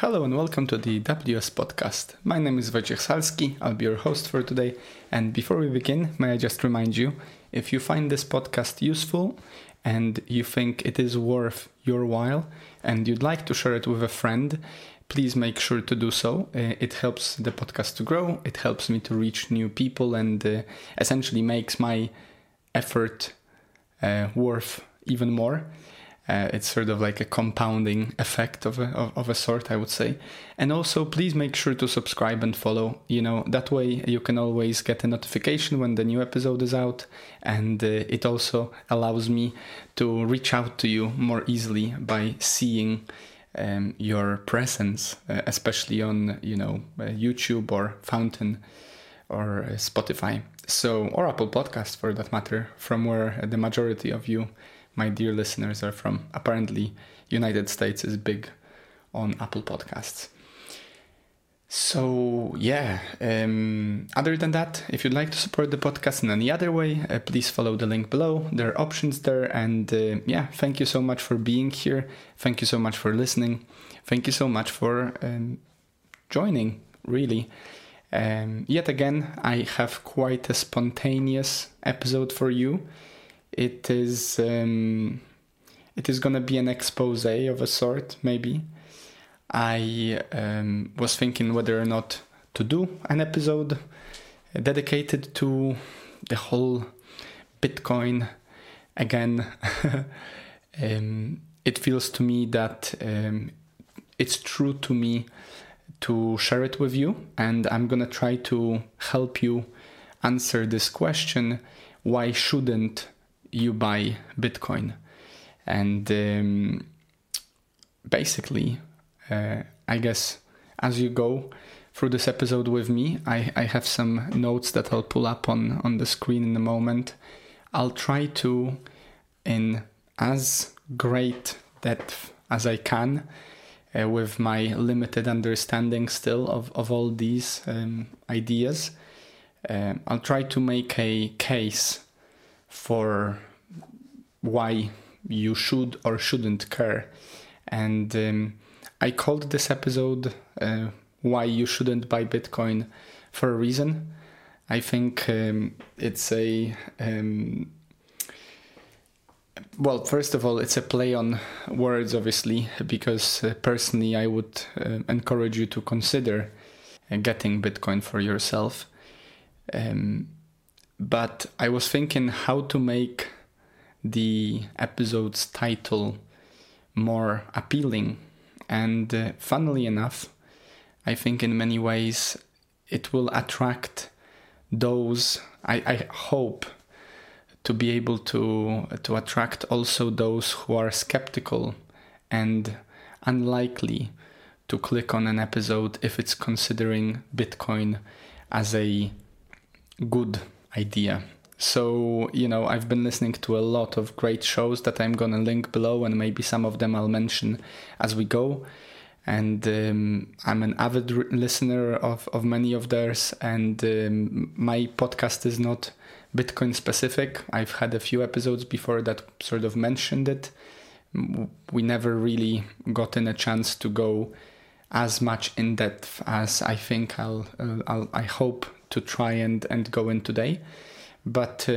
Hello and welcome to the WS Podcast. My name is Wojciech Salski, I'll be your host for today. And before we begin, may I just remind you, if you find this podcast useful and you think it is worth your while and you'd like to share it with a friend, please make sure to do so. It helps the podcast to grow, it helps me to reach new people and essentially makes my effort worth even more. It's sort of like a compounding effect of a sort, I would say. And also, please make sure to subscribe and follow. That way you can always get a notification when the new episode is out. And it also allows me to reach out to you more easily by seeing your presence, especially on, YouTube or Fountain or Spotify. Or Apple Podcast for that matter, from where the majority of you, my dear listeners, are from. Apparently, United States is big on Apple Podcasts. So, other than that, if you'd like to support the podcast in any other way, please follow the link below. There are options there. And thank you so much for being here. Thank you so much for listening. Thank you so much for joining, really. Yet again, I have quite a spontaneous episode for you. It is gonna be an expose of a sort, maybe. I was thinking whether or not to do an episode dedicated to the whole Bitcoin again. It feels to me that it's true to me to share it with you, and I'm gonna try to help you answer this question: why shouldn't you buy Bitcoin? And basically, I guess as you go through this episode with me, I have some notes that I'll pull up on the screen in a moment. I'll try to, in as great depth as I can, with my limited understanding still of all these ideas, I'll try to make a case for why you should or shouldn't care. And I called this episode why you shouldn't buy Bitcoin for a reason. I think it's first of all, it's a play on words, obviously, because personally I would encourage you to consider getting Bitcoin for yourself. But I was thinking how to make the episode's title more appealing. And funnily enough, I think in many ways it will attract those, I hope to be able to attract also those who are skeptical and unlikely to click on an episode if it's considering Bitcoin as a good idea. So, I've been listening to a lot of great shows that I'm going to link below, and maybe some of them I'll mention as we go. And I'm an avid listener of many of theirs, and my podcast is not Bitcoin specific. I've had a few episodes before that sort of mentioned it. We never really gotten a chance to go as much in depth as I think I hope to try and go in today. But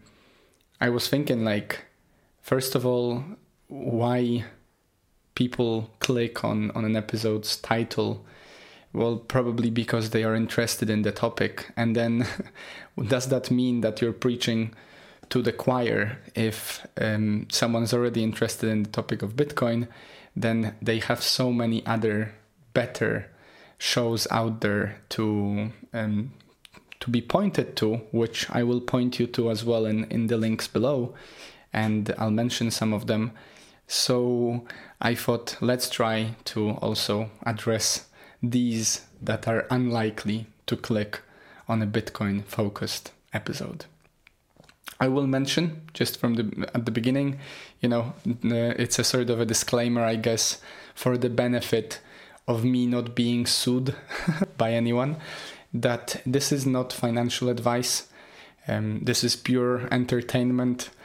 I was thinking, first of all, why people click on an episode's title? Well, probably because they are interested in the topic. And then does that mean that you're preaching to the choir? If someone's already interested in the topic of Bitcoin, then they have so many other better shows out there to be pointed to, which I will point you to as well in the links below, and I'll mention some of them. So I thought, let's try to also address these that are unlikely to click on a Bitcoin focused episode. I will mention just at the beginning, it's a sort of a disclaimer, I guess, for the benefit of me not being sued by anyone, that this is not financial advice. This is pure entertainment.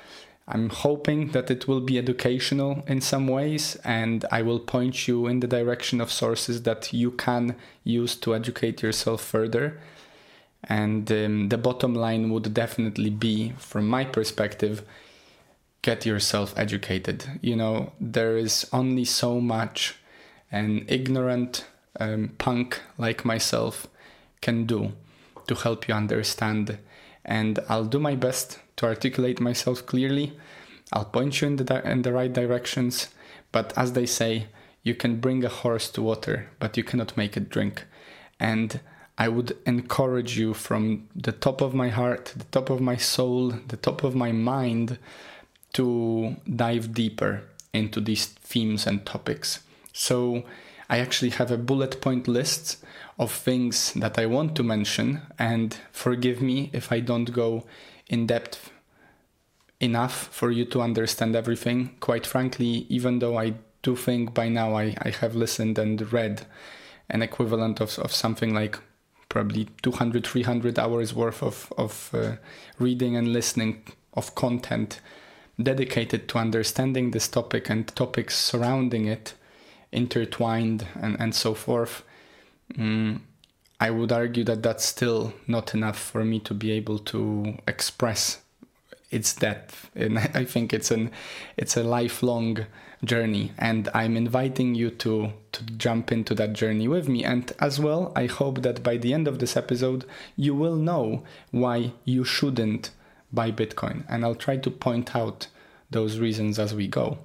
I'm hoping that it will be educational in some ways, and I will point you in the direction of sources that you can use to educate yourself further. And the bottom line would definitely be, from my perspective, get yourself educated. There is only so much an ignorant punk like myself can do to help you understand. And I'll do my best to articulate myself clearly. I'll point you in the right directions. But as they say, you can bring a horse to water, but you cannot make it drink. And I would encourage you from the top of my heart, the top of my soul, the top of my mind, to dive deeper into these themes and topics. So I actually have a bullet point list of things that I want to mention, and forgive me if I don't go in depth enough for you to understand everything. Quite frankly, even though I do think by now I have listened and read an equivalent of something like probably 200, 300 hours worth of reading and listening of content dedicated to understanding this topic and topics surrounding it, intertwined and so forth. I would argue that that's still not enough for me to be able to express its depth. And I think it's a lifelong journey, and I'm inviting you to jump into that journey with me. And as well, I hope that by the end of this episode, you will know why you shouldn't buy Bitcoin. And I'll try to point out those reasons as we go.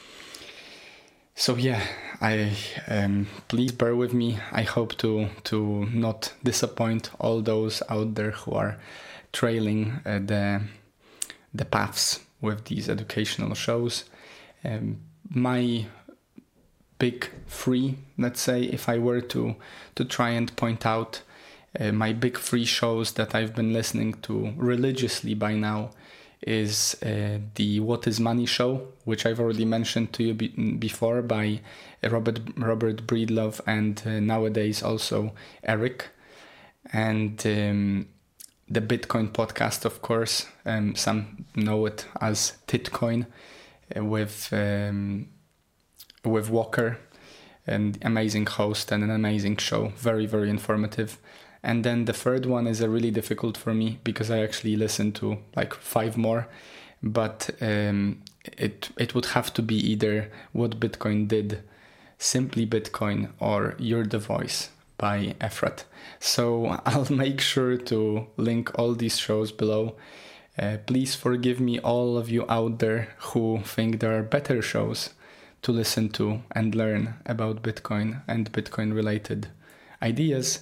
So yeah, please bear with me. I hope to not disappoint all those out there who are trailing the paths with these educational shows. My big three, let's say, if I were to try and point out my big three shows that I've been listening to religiously by now, is the What is Money show, which I've already mentioned to you before, by Robert Breedlove and nowadays also Eric. And the Bitcoin podcast, of course, some know it as Titcoin, with Walker, an amazing host and an amazing show, very, very informative. And then the third one is a really difficult for me because I actually listened to like 5 more, but it would have to be either What Bitcoin Did, Simply Bitcoin, or You're the Voice by Efrat. So I'll make sure to link all these shows below. Please forgive me, all of you out there who think there are better shows to listen to and learn about Bitcoin and Bitcoin related ideas.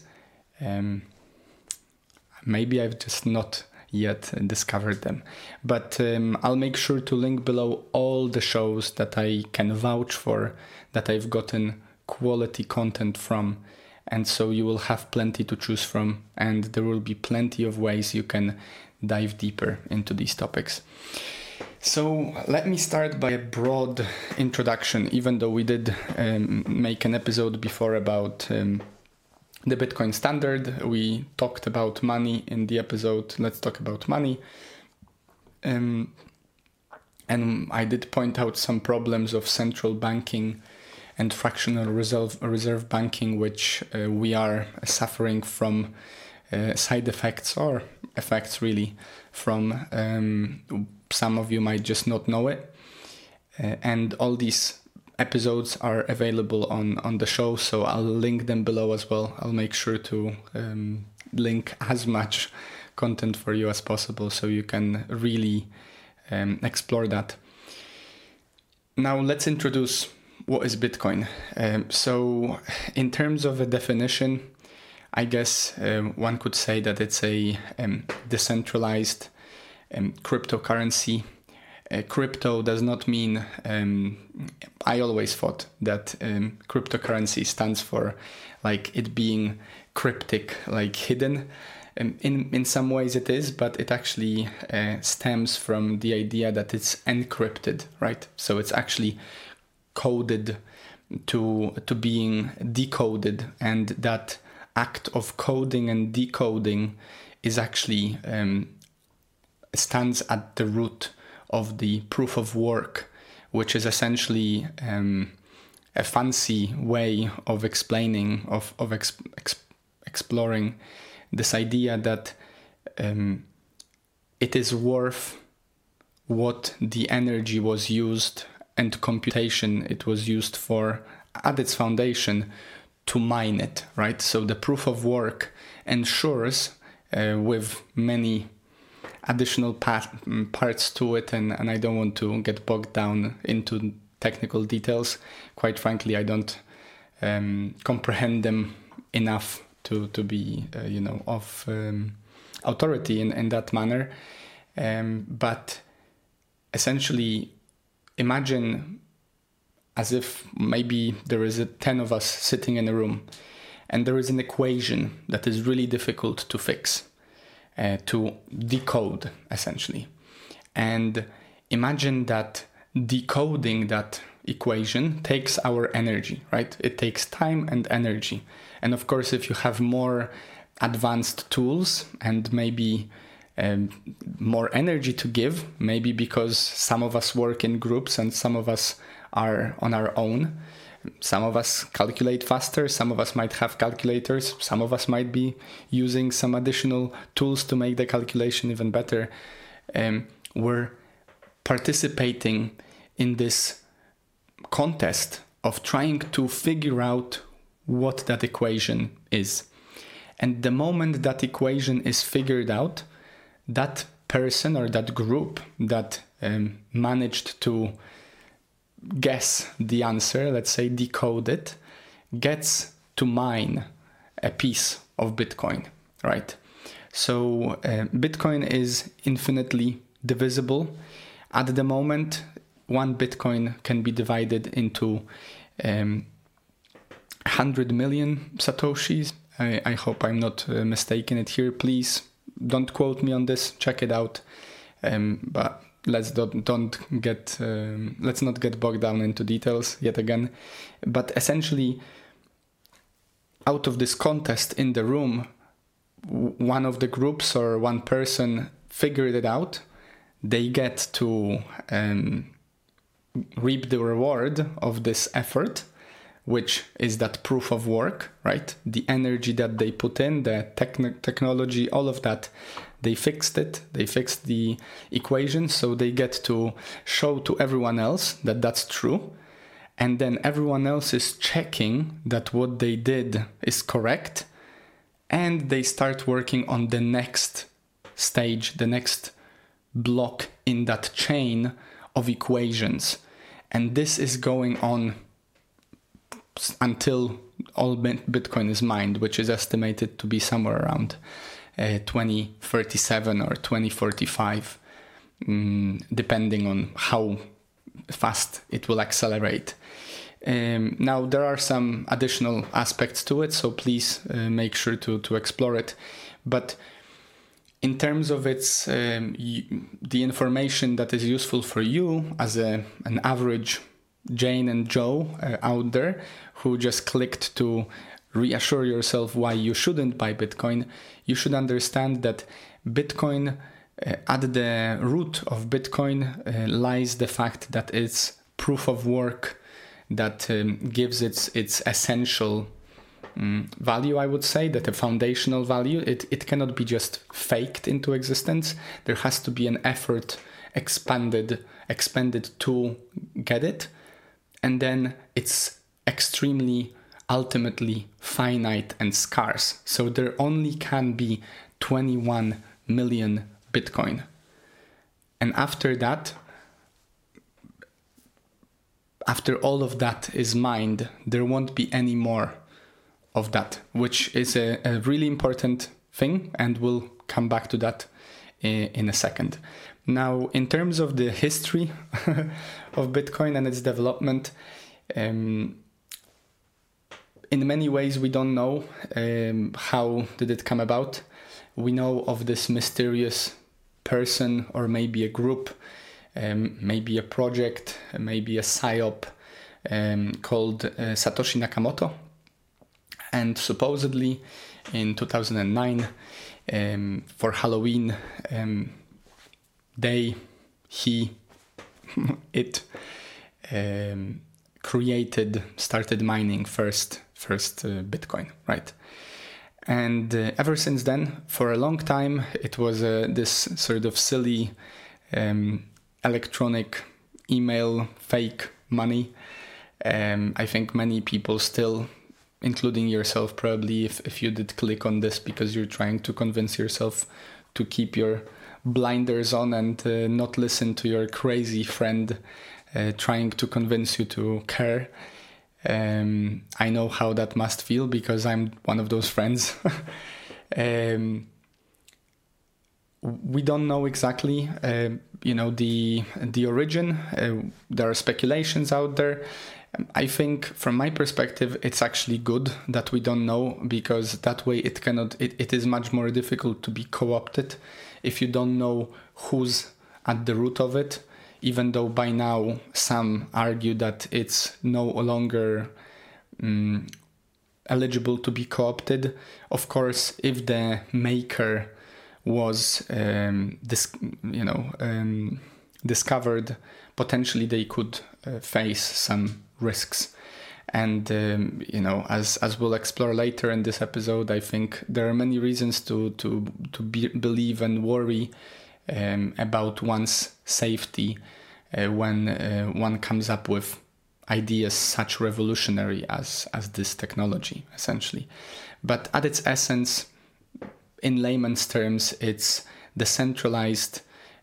Maybe I've just not yet discovered them, but I'll make sure to link below all the shows that I can vouch for, that I've gotten quality content from, and so you will have plenty to choose from, and there will be plenty of ways you can dive deeper into these topics. So let me start by a broad introduction, even though we did make an episode before about the Bitcoin standard. We talked about money in the episode Let's Talk About Money. And I did point out some problems of central banking and fractional reserve banking, which we are suffering from side effects, or effects really, from. Some of you might just not know it. And all these episodes are available on the show, so I'll link them below as well. I'll make sure to link as much content for you as possible so you can really explore that. Now let's introduce what is Bitcoin. So in terms of a definition, I guess one could say that it's a decentralized cryptocurrency. Crypto does not mean, I always thought that cryptocurrency stands for like it being cryptic, like hidden. In some ways it is, but it actually stems from the idea that it's encrypted, right? So it's actually coded to being decoded, and that act of coding and decoding is actually stands at the root of the proof of work, which is essentially a fancy way of explaining, exploring this idea that it is worth what the energy was used and computation it was used for at its foundation to mine it, right? So the proof of work ensures, with many additional parts to it, and I don't want to get bogged down into technical details. Quite frankly, I don't comprehend them enough to be, of authority in that manner. But essentially, imagine as if maybe there is 10 of us sitting in a room, and there is an equation that is really difficult to fix, to decode, essentially. And imagine that decoding that equation takes our energy, right? It takes time and energy. And of course, if you have more advanced tools and maybe more energy to give, maybe because some of us work in groups and some of us are on our own. Some of us calculate faster, some of us might have calculators, some of us might be using some additional tools to make the calculation even better. We're participating in this contest of trying to figure out what that equation is. And the moment that equation is figured out, that person or that group that managed to guess the answer, let's say decode it, gets to mine a piece of Bitcoin, right? So Bitcoin is infinitely divisible. At the moment, one Bitcoin can be divided into 100 million Satoshis. I hope I'm not mistaken it here. Please don't quote me on this. Check it out. But let's not get bogged down into details yet again. But essentially, out of this contest in the room, one of the groups or one person figured it out. They get to reap the reward of this effort, which is that proof of work, right? The energy that they put in, the technology, all of that, they fixed it. They fixed the equation, so they get to show to everyone else that that's true. And then everyone else is checking that what they did is correct. And they start working on the next stage, the next block in that chain of equations. And this is going on until all Bitcoin is mined, which is estimated to be somewhere around 2037 or 2045, depending on how fast it will accelerate. Now, there are some additional aspects to it, so please make sure to explore it. But in terms of its the information that is useful for you as an average Jane and Joe out there who just clicked to reassure yourself why you shouldn't buy Bitcoin, you should understand that Bitcoin, at the root of Bitcoin lies the fact that it's proof of work that gives its essential value, I would say, that a foundational value. It cannot be just faked into existence. There has to be an effort expended to get it. And then it's extremely, ultimately finite and scarce. So there only can be 21 million Bitcoin. And after that, after all of that is mined, there won't be any more of that, which is a really important thing, and we'll come back to that in a second. Now, in terms of the history of Bitcoin and its development, in many ways we don't know how did it come about. We know of this mysterious person, or maybe a group, maybe a project, maybe a PSYOP called Satoshi Nakamoto. And supposedly in 2009, for Halloween day, he it started mining first Bitcoin, right? And ever since then, for a long time, it was this sort of silly electronic email fake money. I think many people still, including yourself probably, if you did click on this because you're trying to convince yourself to keep your blinders on and not listen to your crazy friend trying to convince you to care. I know how that must feel because I'm one of those friends. We don't know exactly, the origin. There are speculations out there. I think, from my perspective, it's actually good that we don't know, because that way it is much more difficult to be co-opted if you don't know who's at the root of it. Even though by now some argue that it's no longer eligible to be co-opted. Of course, if the maker was discovered, potentially they could face some risks. And as we'll explore later in this episode, I think there are many reasons to believe and worry about one's safety when one comes up with ideas such revolutionary as this technology, essentially. But at its essence, in layman's terms, it's the centralized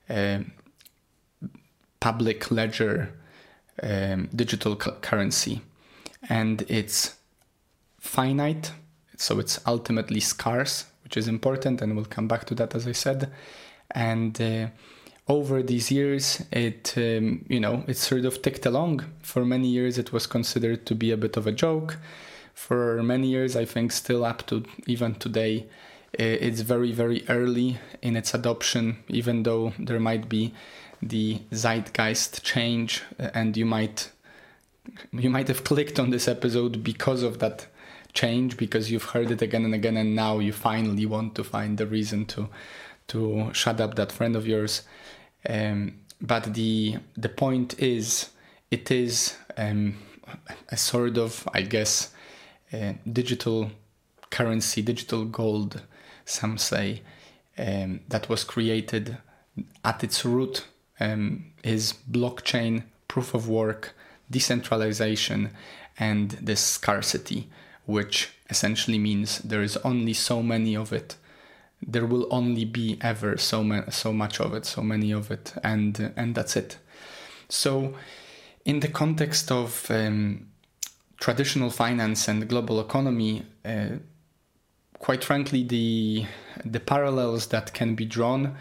public ledger digital currency, and it's finite, so it's ultimately scarce, which is important, and we'll come back to that, as I said. And over these years, it sort of ticked along. For many years, it was considered to be a bit of a joke. For many years, I think still up to even today, it's very, very early in its adoption, even though there might be the zeitgeist change, and you might have clicked on this episode because of that change, because you've heard it again and again, and now you finally want to find the reason to shut up that friend of yours. But the point is, it is a sort of, I guess, digital currency, digital gold, some say, that was created at its root is blockchain, proof of work, decentralization, and this scarcity, which essentially means there is only so many of it. There will only be ever so much of it, so many of it, and that's it. So, in the context of traditional finance and global economy, quite frankly, the parallels that can be drawn,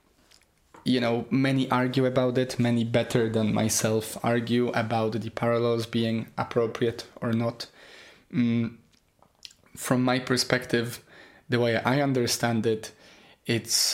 many argue about it. Many better than myself argue about the parallels being appropriate or not. From my perspective, the way I understand it, it's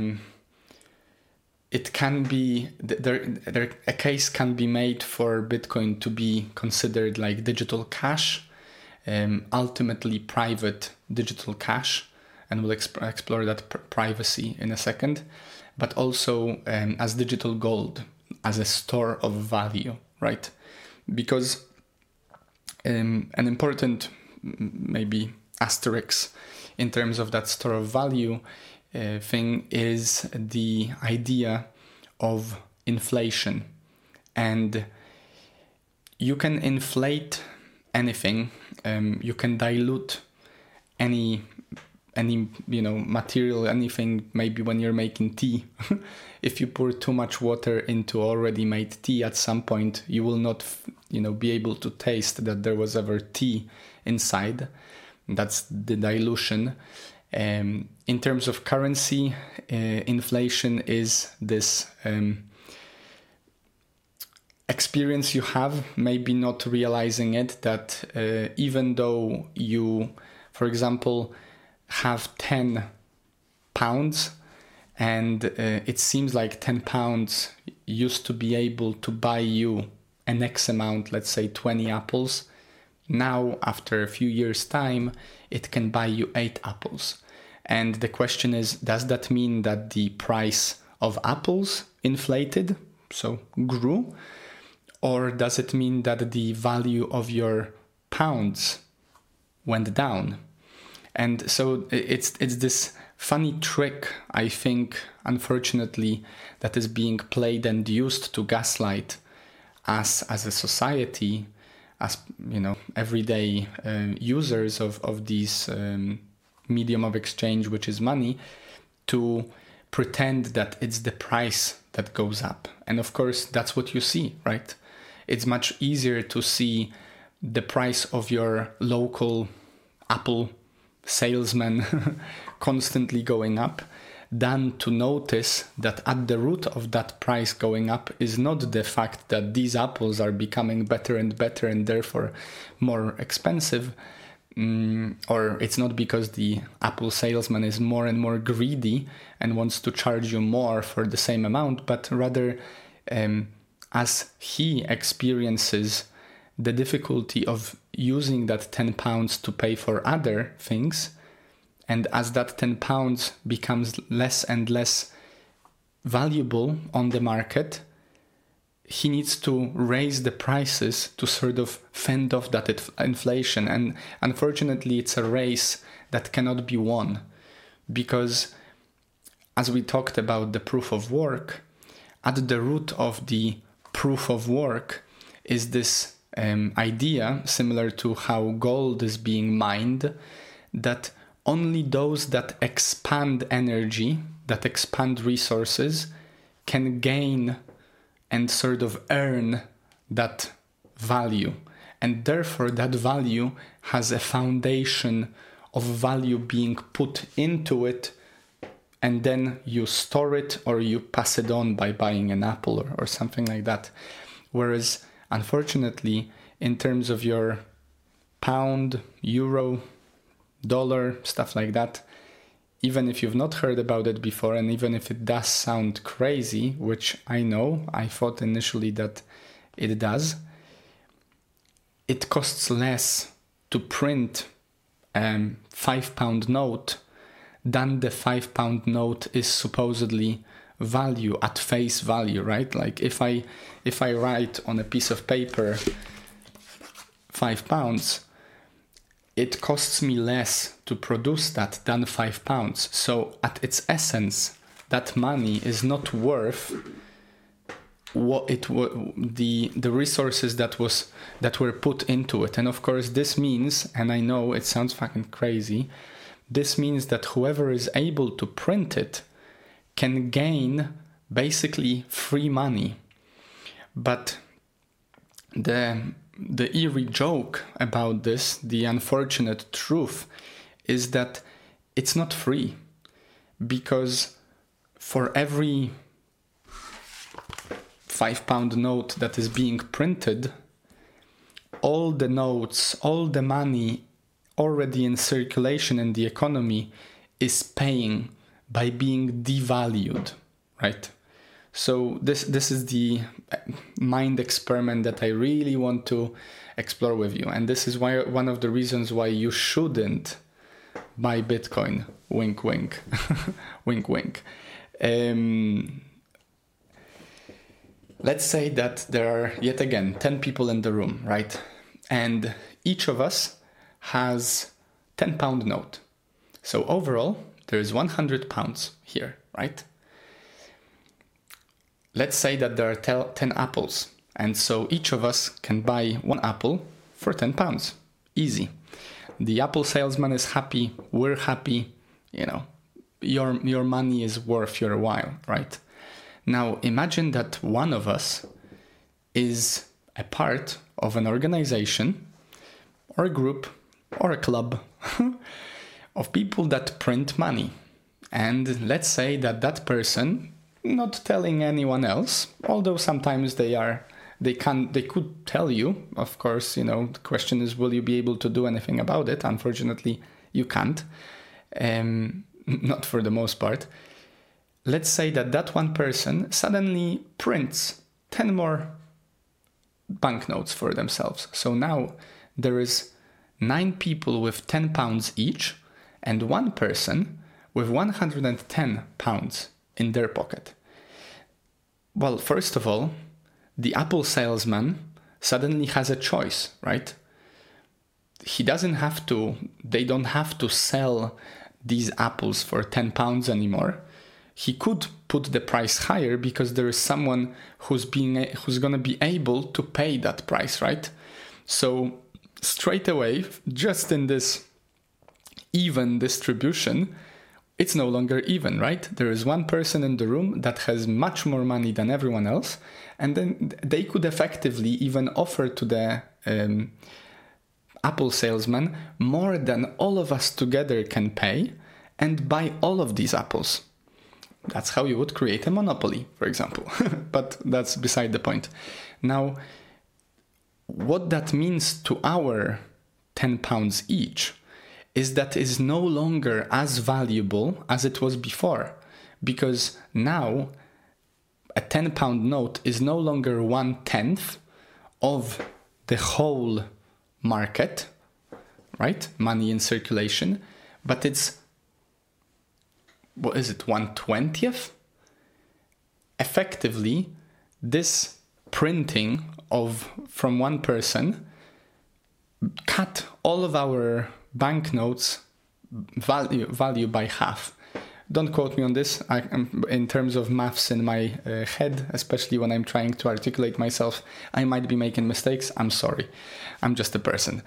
it can be a case can be made for Bitcoin to be considered like digital cash, ultimately private digital cash, and we'll explore that privacy in a second, but also as digital gold, as a store of value, right? Because an important maybe asterisk in terms of that store of value thing is the idea of inflation. And you can inflate anything, you can dilute any material, anything. Maybe when you're making tea, if you pour too much water into already made tea, at some point you will not be able to taste that there was ever tea inside. That's the dilution. In terms of currency, inflation is this experience you have, maybe not realizing it, that even though you, for example, have 10 pounds, and it seems like 10 pounds used to be able to buy you an X amount, let's say 20 apples. Now, after a few years' time, it can buy you 8 apples. And the question is, does that mean that the price of apples inflated? so grew? Or does it mean that the value of your pounds went down? And so it's this funny trick, I think, unfortunately, that is being played and used to gaslight us as a society, as everyday users of these medium of exchange, which is money, to pretend that it's the price that goes up. And of course, that's what you see, right? It's much easier to see the price of your local Apple salesman constantly going up than to notice that at the root of that price going up is not the fact that these apples are becoming better and better and therefore more expensive, or it's not because the Apple salesman is more and more greedy and wants to charge you more for the same amount, but rather as he experiences the difficulty of using that £10 to pay for other things, and as that £10 becomes less and less valuable on the market, he needs to raise the prices to sort of fend off that inflation. And unfortunately, it's a race that cannot be won, because as we talked about the proof of work, at the root of the proof of work is this idea, similar to how gold is being mined, that only those that expand energy, that expand resources, can gain and sort of earn that value. And therefore, that value has a foundation of value being put into it, and then you store it or you pass it on by buying an apple or something like that. Whereas, unfortunately, in terms of your pound, euro, dollar, stuff like that, even if you've not heard about it before, and even if it does sound crazy, which I know, I thought initially that it does, it costs less to print a £5 note than the £5 note is supposedly value at face value, right? Like if I write on a piece of paper £5, it costs me less to produce that than £5. So at its essence, that money is not worth what the resources that were put into it. And of course, this means, and I know it sounds fucking crazy, this means that whoever is able to print it can gain basically free money. But the eerie joke about this, the unfortunate truth, is that it's not free, because for every £5 note that is being printed, all the notes, all the money already in circulation in the economy is paying by being devalued, right? So this is the mind experiment that I really want to explore with you. And this is why one of the reasons why you shouldn't buy Bitcoin. Wink, wink. Wink, wink. Let's say that there are, yet again, 10 people in the room, right? And each of us has £10 note. So overall, there is £100 here, right? Let's say that there are 10 apples, and so each of us can buy one apple for £10. Easy. The apple salesman is happy, we're happy, your money is worth your while, right? Now imagine that one of us is a part of an organization or a group or a club of people that print money. And let's say that person, not telling anyone else, although sometimes they could tell you, of course, the question is, will you be able to do anything about it? Unfortunately, you can't, not for the most part. Let's say that one person suddenly prints 10 more banknotes for themselves. So now there is 9 people with £10 each and one person with £110 in their pocket. Well, first of all, the Apple salesman suddenly has a choice, right? They don't have to sell these apples for £10 anymore. He could put the price higher because there is someone who's going to be able to pay that price, right? So straight away, just in this even distribution, it's no longer even, right? There is one person in the room that has much more money than everyone else, and then they could effectively even offer to the Apple salesman more than all of us together can pay and buy all of these apples. That's how you would create a monopoly, for example. But that's beside the point. Now, what that means to our £10 each is that is no longer as valuable as it was before, because now a £10 note is no longer 1/10 of the whole market, right? Money in circulation, but it's, 1/20th? Effectively, this printing from one person cut all of our banknotes value by half. Don't quote me on this. In terms of maths in my head, especially when I'm trying to articulate myself, I might be making mistakes. I'm sorry. I'm just a person.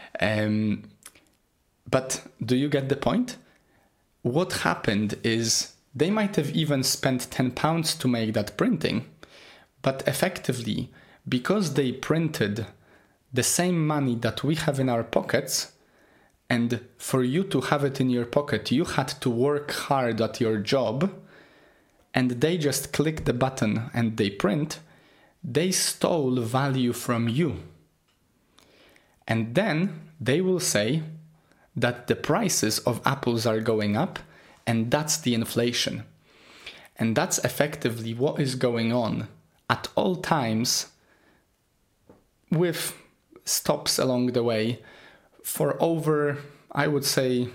But do you get the point? What happened is they might have even spent £10 to make that printing, but effectively, because they printed the same money that we have in our pockets, and for you to have it in your pocket, you had to work hard at your job, and they just click the button and they print, they stole value from you. And then they will say that the prices of apples are going up, and that's the inflation. And that's effectively what is going on at all times, with stops along the way, for over, I would say,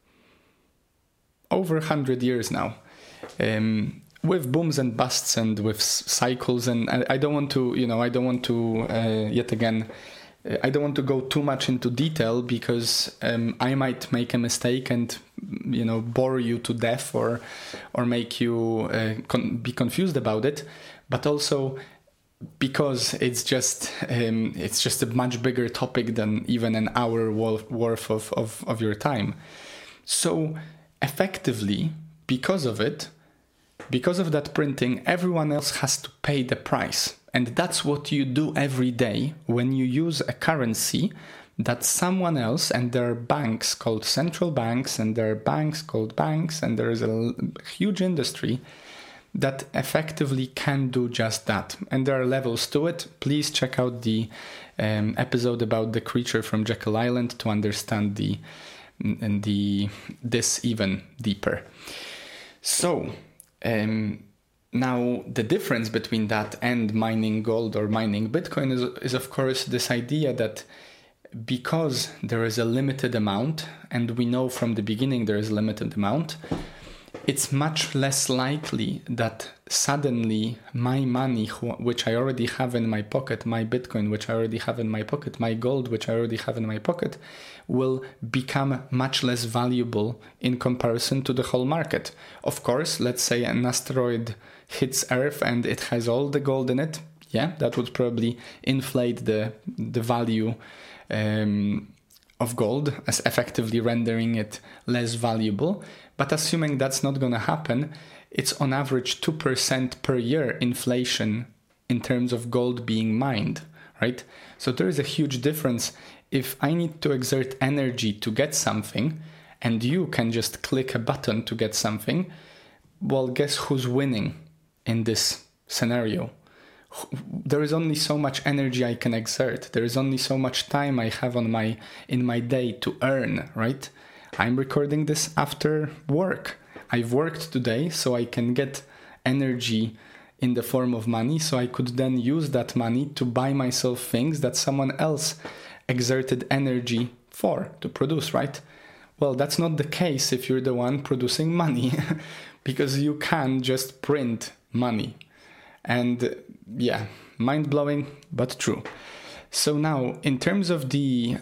over 100 years now, with booms and busts and with cycles. And I don't want to go too much into detail, because I might make a mistake and bore you to death or make you be confused about it, but also because it's just a much bigger topic than even an hour worth of your time. So effectively, because of that printing, everyone else has to pay the price. And that's what you do every day when you use a currency that someone else, and there are banks called central banks, and there are banks called banks, and there is a huge industry that effectively can do just that. And there are levels to it. Please check out the episode about the creature from Jekyll Island to understand this even deeper. So now the difference between that and mining gold or mining Bitcoin is of course this idea that because there is a limited amount, and we know from the beginning there is a limited amount, it's much less likely that suddenly my money, which I already have in my pocket, my Bitcoin, which I already have in my pocket, my gold, which I already have in my pocket, will become much less valuable in comparison to the whole market. Of course, let's say an asteroid hits Earth and it has all the gold in it. Yeah, that would probably inflate the value of gold, as effectively rendering it less valuable. But assuming that's not going to happen, it's on average 2% per year inflation in terms of gold being mined, right? So there is a huge difference. If I need to exert energy to get something, and you can just click a button to get something, well, guess who's winning in this scenario? There is only so much energy I can exert. There is only so much time I have in my day to earn, right? I'm recording this after work. I've worked today so I can get energy in the form of money, so I could then use that money to buy myself things that someone else exerted energy to produce, right? Well, that's not the case if you're the one producing money, because you can just print money. And yeah, mind-blowing, but true. So now, in terms of the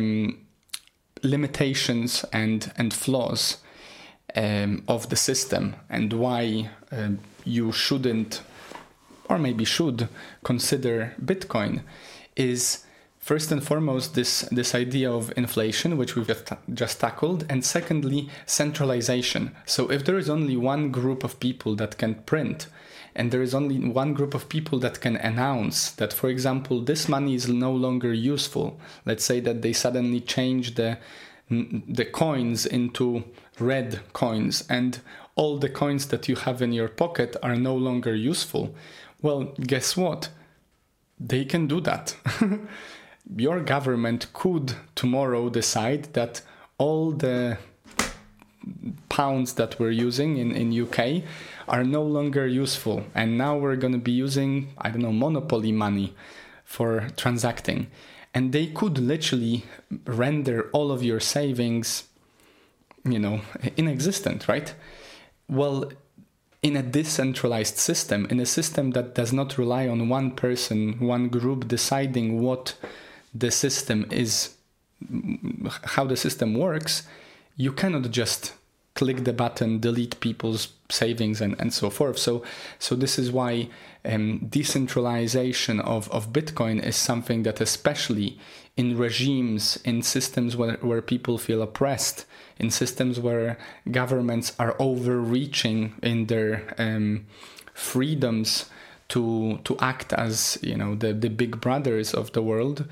limitations and flaws of the system, and why you shouldn't, or maybe should, consider Bitcoin, is first and foremost this idea of inflation, which we've just tackled, and secondly, centralization. So if there is only one group of people that can print, and there is only one group of people that can announce that, for example, this money is no longer useful. Let's say that they suddenly change the coins into red coins, and all the coins that you have in your pocket are no longer useful. Well, guess what? They can do that. Your government could tomorrow decide that all the pounds that we're using in UK are no longer useful, and now we're going to be using, I don't know, monopoly money for transacting. And they could literally render all of your savings, inexistent, right? Well, in a decentralized system, in a system that does not rely on one person, one group deciding what the system is, how the system works, you cannot just click the button, delete people's savings and so forth. So this is why decentralization of Bitcoin is something that, especially in regimes, in systems where people feel oppressed, in systems where governments are overreaching in their freedoms to act as the big brothers of the world,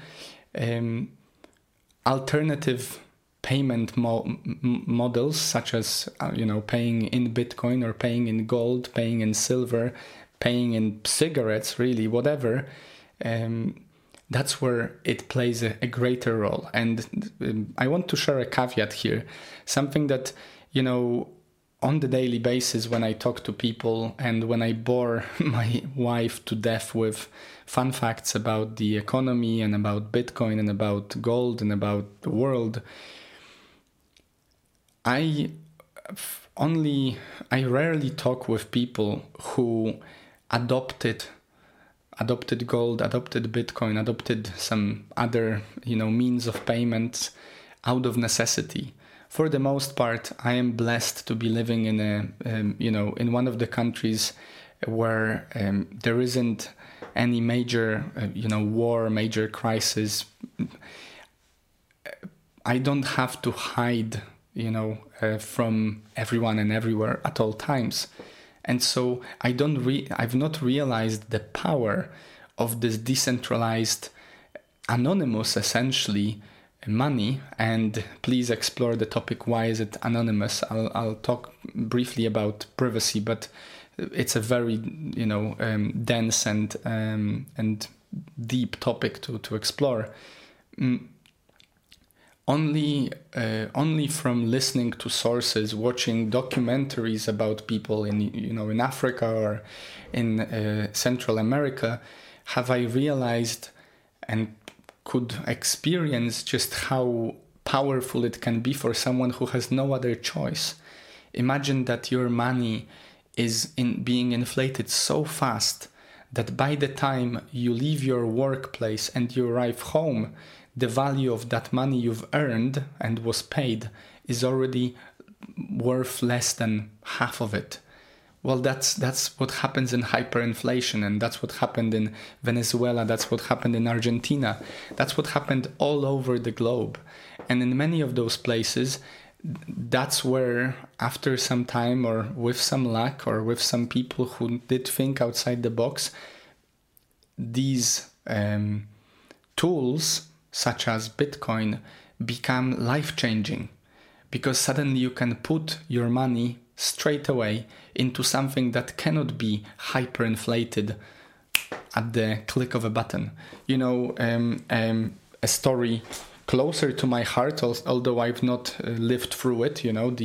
alternative payment models such as paying in Bitcoin or paying in gold, paying in silver, paying in cigarettes, really whatever, that's where it plays a greater role. And I want to share a caveat here, something that on the daily basis when I talk to people and when I bore my wife to death with fun facts about the economy and about Bitcoin and about gold and about the world, I rarely talk with people who adopted gold, adopted Bitcoin, adopted some other means of payments out of necessity. For the most part, I am blessed to be living in in one of the countries where there isn't any major war, major crisis. I don't have to hide from everyone and everywhere at all times. And so I've not realized the power of this decentralized, anonymous, essentially, money. And please explore the topic, why is it anonymous? I'll talk briefly about privacy, but it's a very dense and deep topic to explore. Only from listening to sources, watching documentaries about people in Africa or in Central America, have I realized and could experience just how powerful it can be for someone who has no other choice. Imagine that your money is being inflated so fast that by the time you leave your workplace and you arrive home, the value of that money you've earned and was paid is already worth less than half of it. Well, that's what happens in hyperinflation, and that's what happened in Venezuela, that's what happened in Argentina, that's what happened all over the globe. And in many of those places, that's where, after some time, or with some luck, or with some people who did think outside the box, these tools, such as Bitcoin, become life-changing, because suddenly you can put your money straight away into something that cannot be hyperinflated at the click of a button. A story closer to my heart, although I've not lived through it,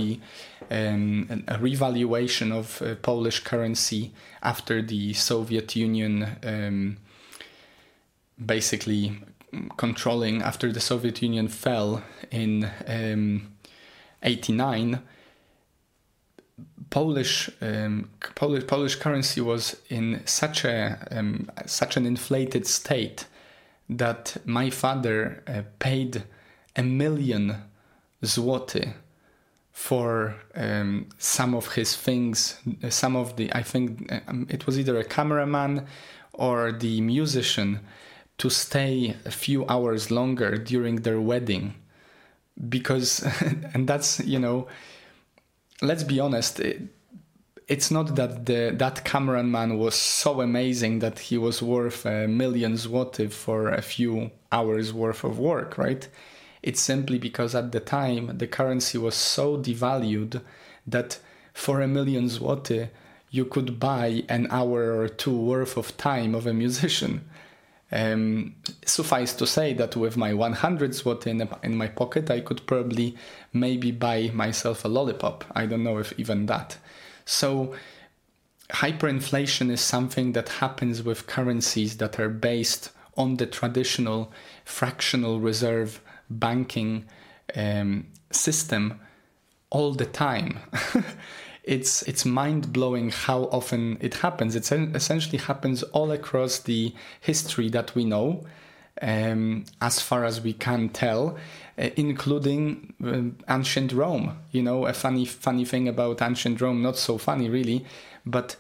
a revaluation of Polish currency after the Soviet Union basically controlling, after the Soviet Union fell in 1989. Polish currency was in such an inflated state that my father paid 1 million zloty for some of his things. Some of the, I think it was either a cameraman or the musician, to stay a few hours longer during their wedding, because and that's, let's be honest, it's not that that cameraman was so amazing that he was worth 1 million zloty for a few hours worth of work, right? It's simply because at the time the currency was so devalued that for 1 million zloty you could buy an hour or two worth of time of a musician. Suffice to say that with my 100 zloty in my pocket, I could probably maybe buy myself a lollipop. I don't know if even that. So hyperinflation is something that happens with currencies that are based on the traditional fractional reserve banking system all the time. It's mind-blowing how often it happens. It essentially happens all across the history that we know, as far as we can tell, including ancient Rome. A funny thing about ancient Rome, not so funny really, but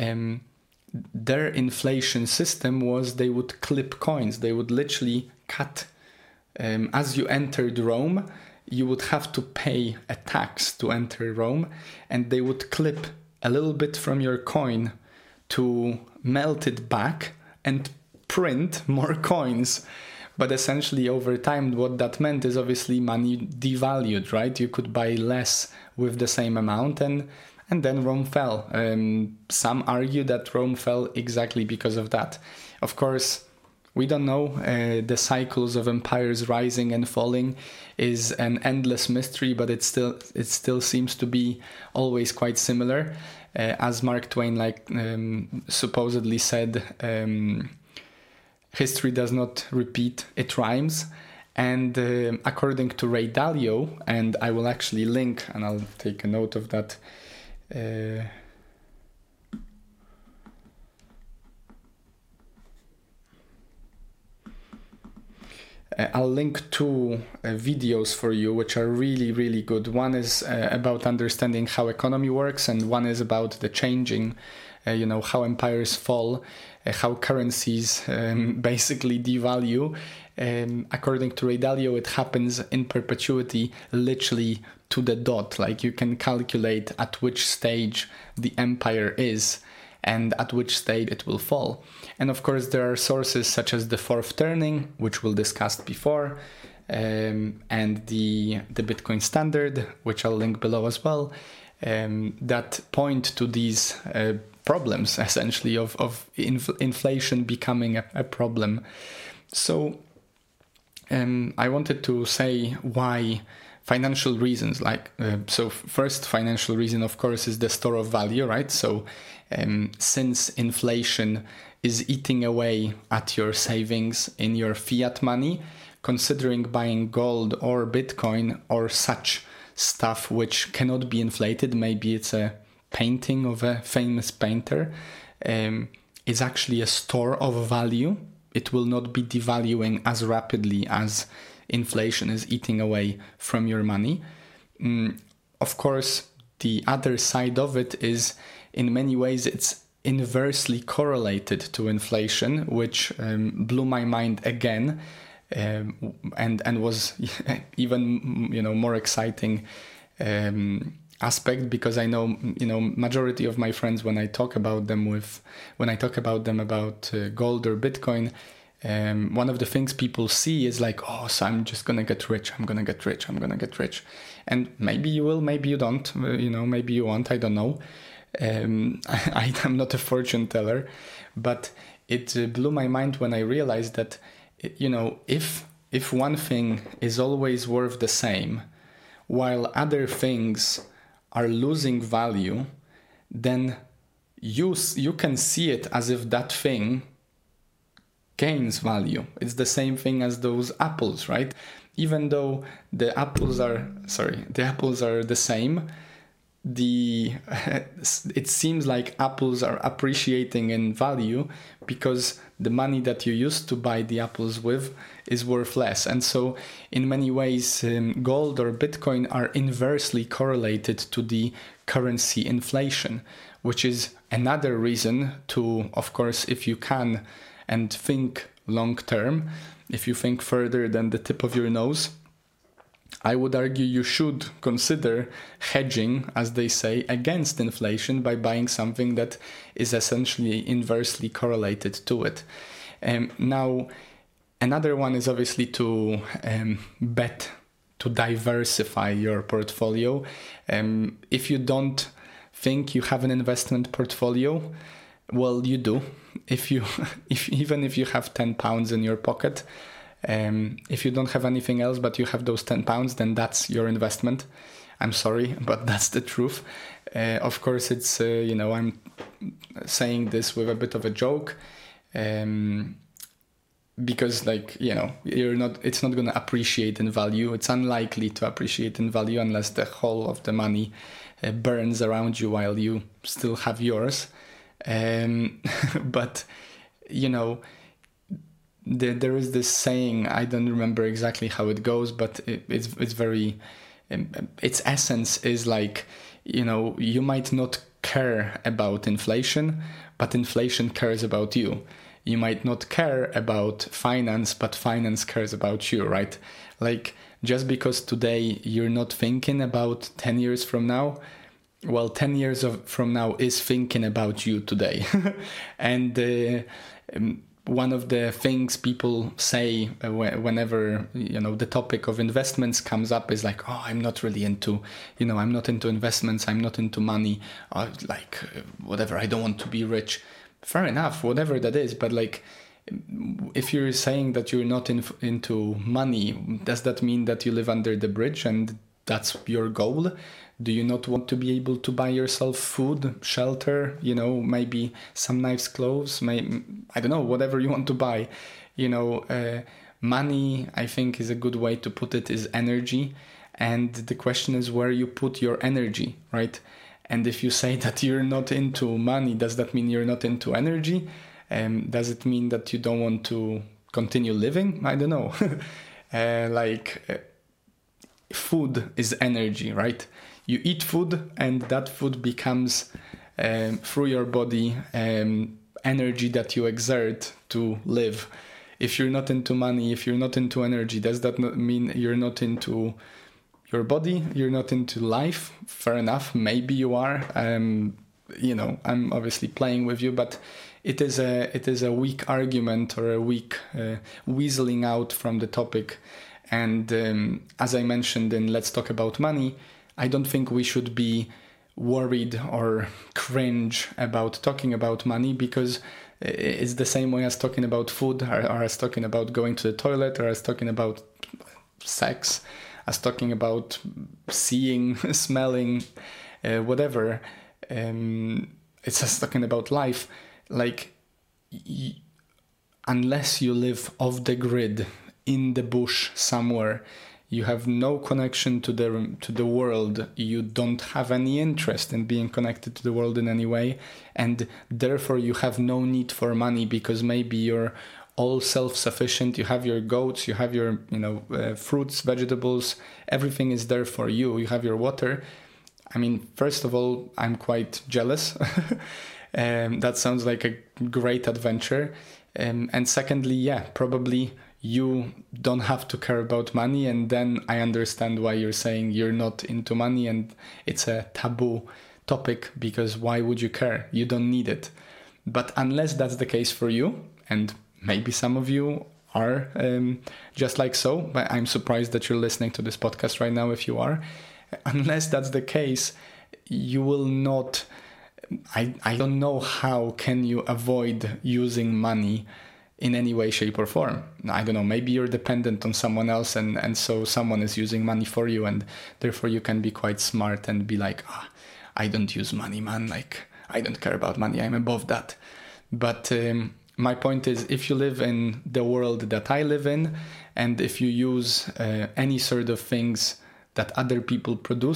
their inflation system was they would clip coins. They would literally cut. As you entered Rome, you would have to pay a tax to enter Rome, and they would clip a little bit from your coin to melt it back and print more coins. But essentially over time, what that meant is obviously money devalued, right? You could buy less with the same amount, and then Rome fell. Some argue that Rome fell exactly because of that. Of course, we don't know. The cycles of empires rising and falling is an endless mystery, but it still seems to be always quite similar. As Mark Twain supposedly said, history does not repeat, it rhymes. And according to Ray Dalio, and I will actually link, and I'll take a note of that. I'll link two videos for you, which are really, really good. One is about understanding how economy works, and one is about the changing, how empires fall, how currencies basically devalue. According to Ray Dalio, it happens in perpetuity, literally to the dot. Like, you can calculate at which stage the empire is and at which stage it will fall. And of course, there are sources such as the fourth turning, which we'll discuss before, and the Bitcoin standard, which I'll link below as well, that point to these problems, essentially, of inflation becoming a problem. So I wanted to say why financial reasons, so first financial reason, of course, is the store of value, right? So since inflation is eating away at your savings in your fiat money, considering buying gold or Bitcoin or such stuff which cannot be inflated, maybe it's a painting of a famous painter, is actually a store of value. It will not be devaluing as rapidly as inflation is eating away from your money. Of course, the other side of it is, in many ways, it's inversely correlated to inflation, which blew my mind again, and was even more exciting aspect, because I know majority of my friends, when I talk about them about gold or Bitcoin, one of the things people see is like, oh, so I'm just gonna get rich, I'm gonna get rich, and maybe you will, maybe you don't, maybe you won't, I don't know. I'm not a fortune teller, but it blew my mind when I realized that, if one thing is always worth the same, while other things are losing value, then you can see it as if that thing gains value. It's the same thing as those apples, right? Even though the apples are the same, it seems like apples are appreciating in value because the money that you used to buy the apples with is worth less. And so in many ways, gold or Bitcoin are inversely correlated to the currency inflation, which is another reason to, of course, if you can and think long term, if you think further than the tip of your nose, I would argue you should consider hedging, as they say, against inflation by buying something that is essentially inversely correlated to it. Now, another one is obviously to bet, to diversify your portfolio. If you don't think you have an investment portfolio, well, you do. Even if you have £10 in your pocket, if you don't have anything else but you have those £10, then that's your investment. I'm sorry, but that's the truth. Of course, it's I'm saying this with a bit of a joke, because it's not going to appreciate in value. It's unlikely to appreciate in value unless the whole of the money burns around you while you still have yours. But there is this saying, I don't remember exactly how it goes, but it's very, its essence is like, you might not care about inflation, but inflation cares about you. You might not care about finance, but finance cares about you, right? Like, just because today you're not thinking about 10 years from now, well, 10 years from now is thinking about you today. And one of the things people say whenever the topic of investments comes up is like, oh, I'm not really into, I'm not into investments, I'm not into money, whatever, I don't want to be rich. Fair enough, whatever that is, but like, if you're saying that you're not into money, does that mean that you live under the bridge and that's your goal? Do you not want to be able to buy yourself food, shelter, maybe some nice clothes, I don't know, whatever you want to buy? Money, I think, is a good way to put it, is energy. And the question is where you put your energy, right? And if you say that you're not into money, does that mean you're not into energy? Does it mean that you don't want to continue living? I don't know. Food is energy, right? You eat food and that food becomes, through your body, energy that you exert to live. If you're not into money, if you're not into energy, does that not mean you're not into your body? You're not into life? Fair enough. Maybe you are. I'm obviously playing with you, but it is a weak argument or a weak weaseling out from the topic. And as I mentioned in Let's Talk About Money, I don't think we should be worried or cringe about talking about money, because it's the same way as talking about food, or as talking about going to the toilet, or as talking about sex, as talking about seeing, smelling, whatever. It's just talking about life. Like, unless you live off the grid, in the bush somewhere, you have no connection to the world, you don't have any interest in being connected to the world in any way, and therefore you have no need for money, because maybe you're all self-sufficient, you have your goats, you have your fruits, vegetables, everything is there for you, you have your water. I mean, first of all, I'm quite jealous. That sounds like a great adventure. And secondly, yeah, probably you don't have to care about money, and then I understand why you're saying you're not into money and it's a taboo topic, because why would you care? You don't need it. But unless that's the case for you, and maybe some of you are just like so, but I'm surprised that you're listening to this podcast right now if you are. Unless that's the case, you will not, I don't know how can you avoid using money in any way, shape or form. I don't know, maybe you're dependent on someone else, and so someone is using money for you, and therefore you can be quite smart and be like, I don't use money, man, like, I don't care about money, I'm above that. But my point is, if you live in the world that I live in, and if you use any sort of things that other people produced,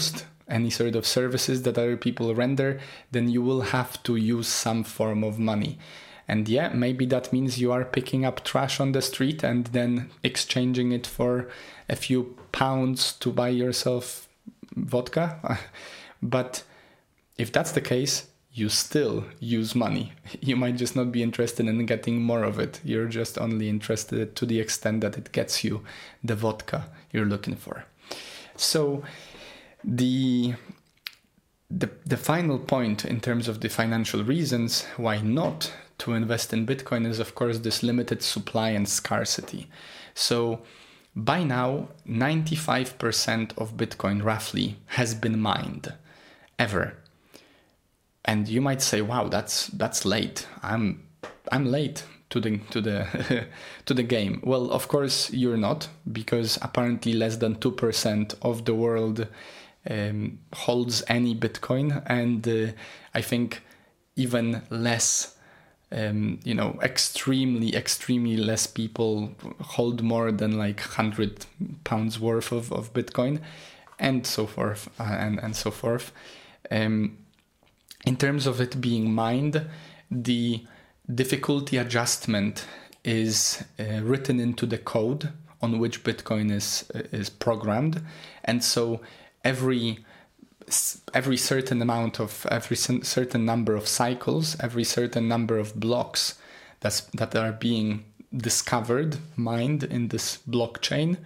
any sort of services that other people render, then you will have to use some form of money. And yeah, maybe that means you are picking up trash on the street and then exchanging it for a few pounds to buy yourself vodka. But if that's the case, you still use money. You might just not be interested in getting more of it. You're just only interested to the extent that it gets you the vodka you're looking for. So the final point in terms of the financial reasons why not to invest in Bitcoin is, of course, this limited supply and scarcity. So by now, 95% of Bitcoin roughly has been mined ever. And you might say, "Wow, that's late. I'm late to the to the game." Well, of course you're not, because apparently less than 2% of the world holds any Bitcoin, and I think even less, extremely less people hold more than like £100 worth of Bitcoin, and so forth, and so forth. In terms of it being mined, the difficulty adjustment is written into the code on which Bitcoin is programmed, and so every certain number of cycles, every certain number of blocks that are being discovered, mined in this blockchain,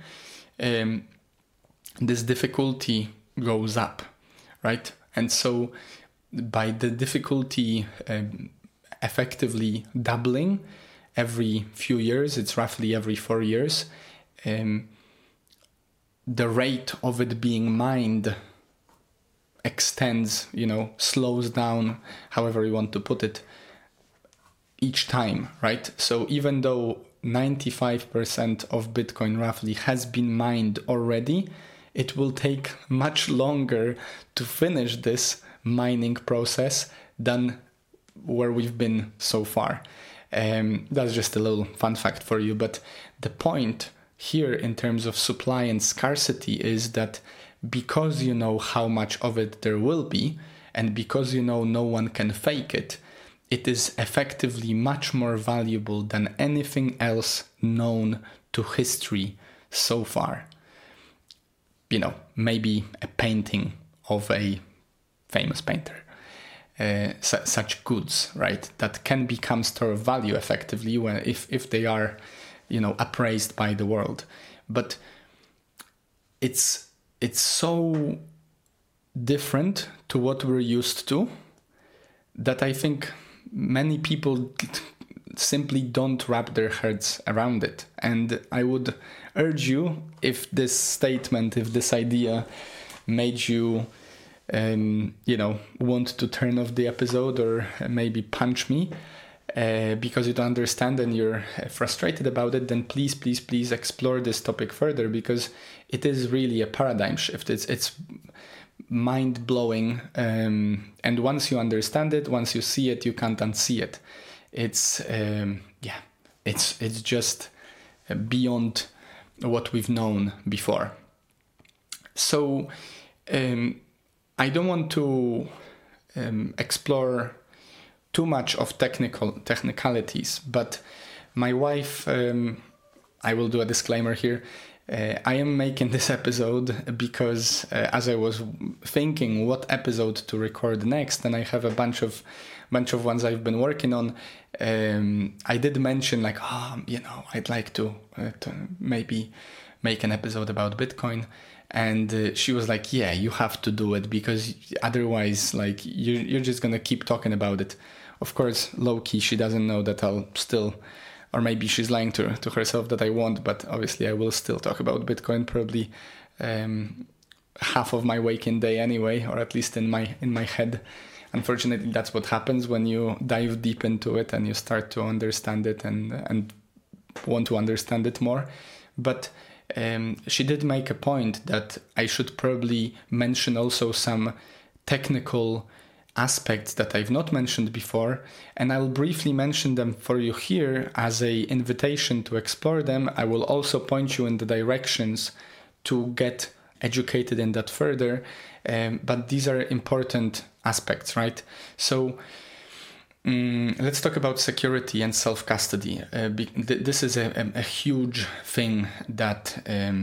this difficulty goes up, right? And so by the difficulty effectively doubling every few years, it's roughly every 4 years, the rate of it being mined extends, slows down, however you want to put it, each time, right? So even though 95% of Bitcoin roughly has been mined already, it will take much longer to finish this mining process than where we've been so far. That's just a little fun fact for you. But the point here in terms of supply and scarcity is that because you know how much of it there will be, and because you know no one can fake it, it is effectively much more valuable than anything else known to history so far. Maybe a painting of a famous painter. Such goods, right, that can become store of value effectively if they are, appraised by the world. But it's so different to what we're used to that I think many people simply don't wrap their heads around it. And I would urge you, if this idea made you want to turn off the episode or maybe punch me because you don't understand and you're frustrated about it, then please explore this topic further, because it is really a paradigm shift. It's mind-blowing, and once you understand it, once you see it, you can't unsee it. It's just beyond what we've known before. So I don't want to explore too much of technicalities, but my wife, I will do a disclaimer here, I am making this episode because as I was thinking what episode to record next, and I have a bunch of ones I've been working on, I did mention I'd like to maybe make an episode about Bitcoin. And she was like, yeah, you have to do it, because otherwise, you're just going to keep talking about it. Of course, low-key, she doesn't know that I'll still, or maybe she's lying to herself that I won't, but obviously I will still talk about Bitcoin probably half of my waking day anyway, or at least in my head. Unfortunately, that's what happens when you dive deep into it and you start to understand it and want to understand it more. But she did make a point that I should probably mention also some technical aspects that I've not mentioned before, and I'll briefly mention them for you here as an invitation to explore them. I will also point you in the directions to get educated in that further, but these are important aspects, right? So let's talk about security and self-custody. This is a huge thing that,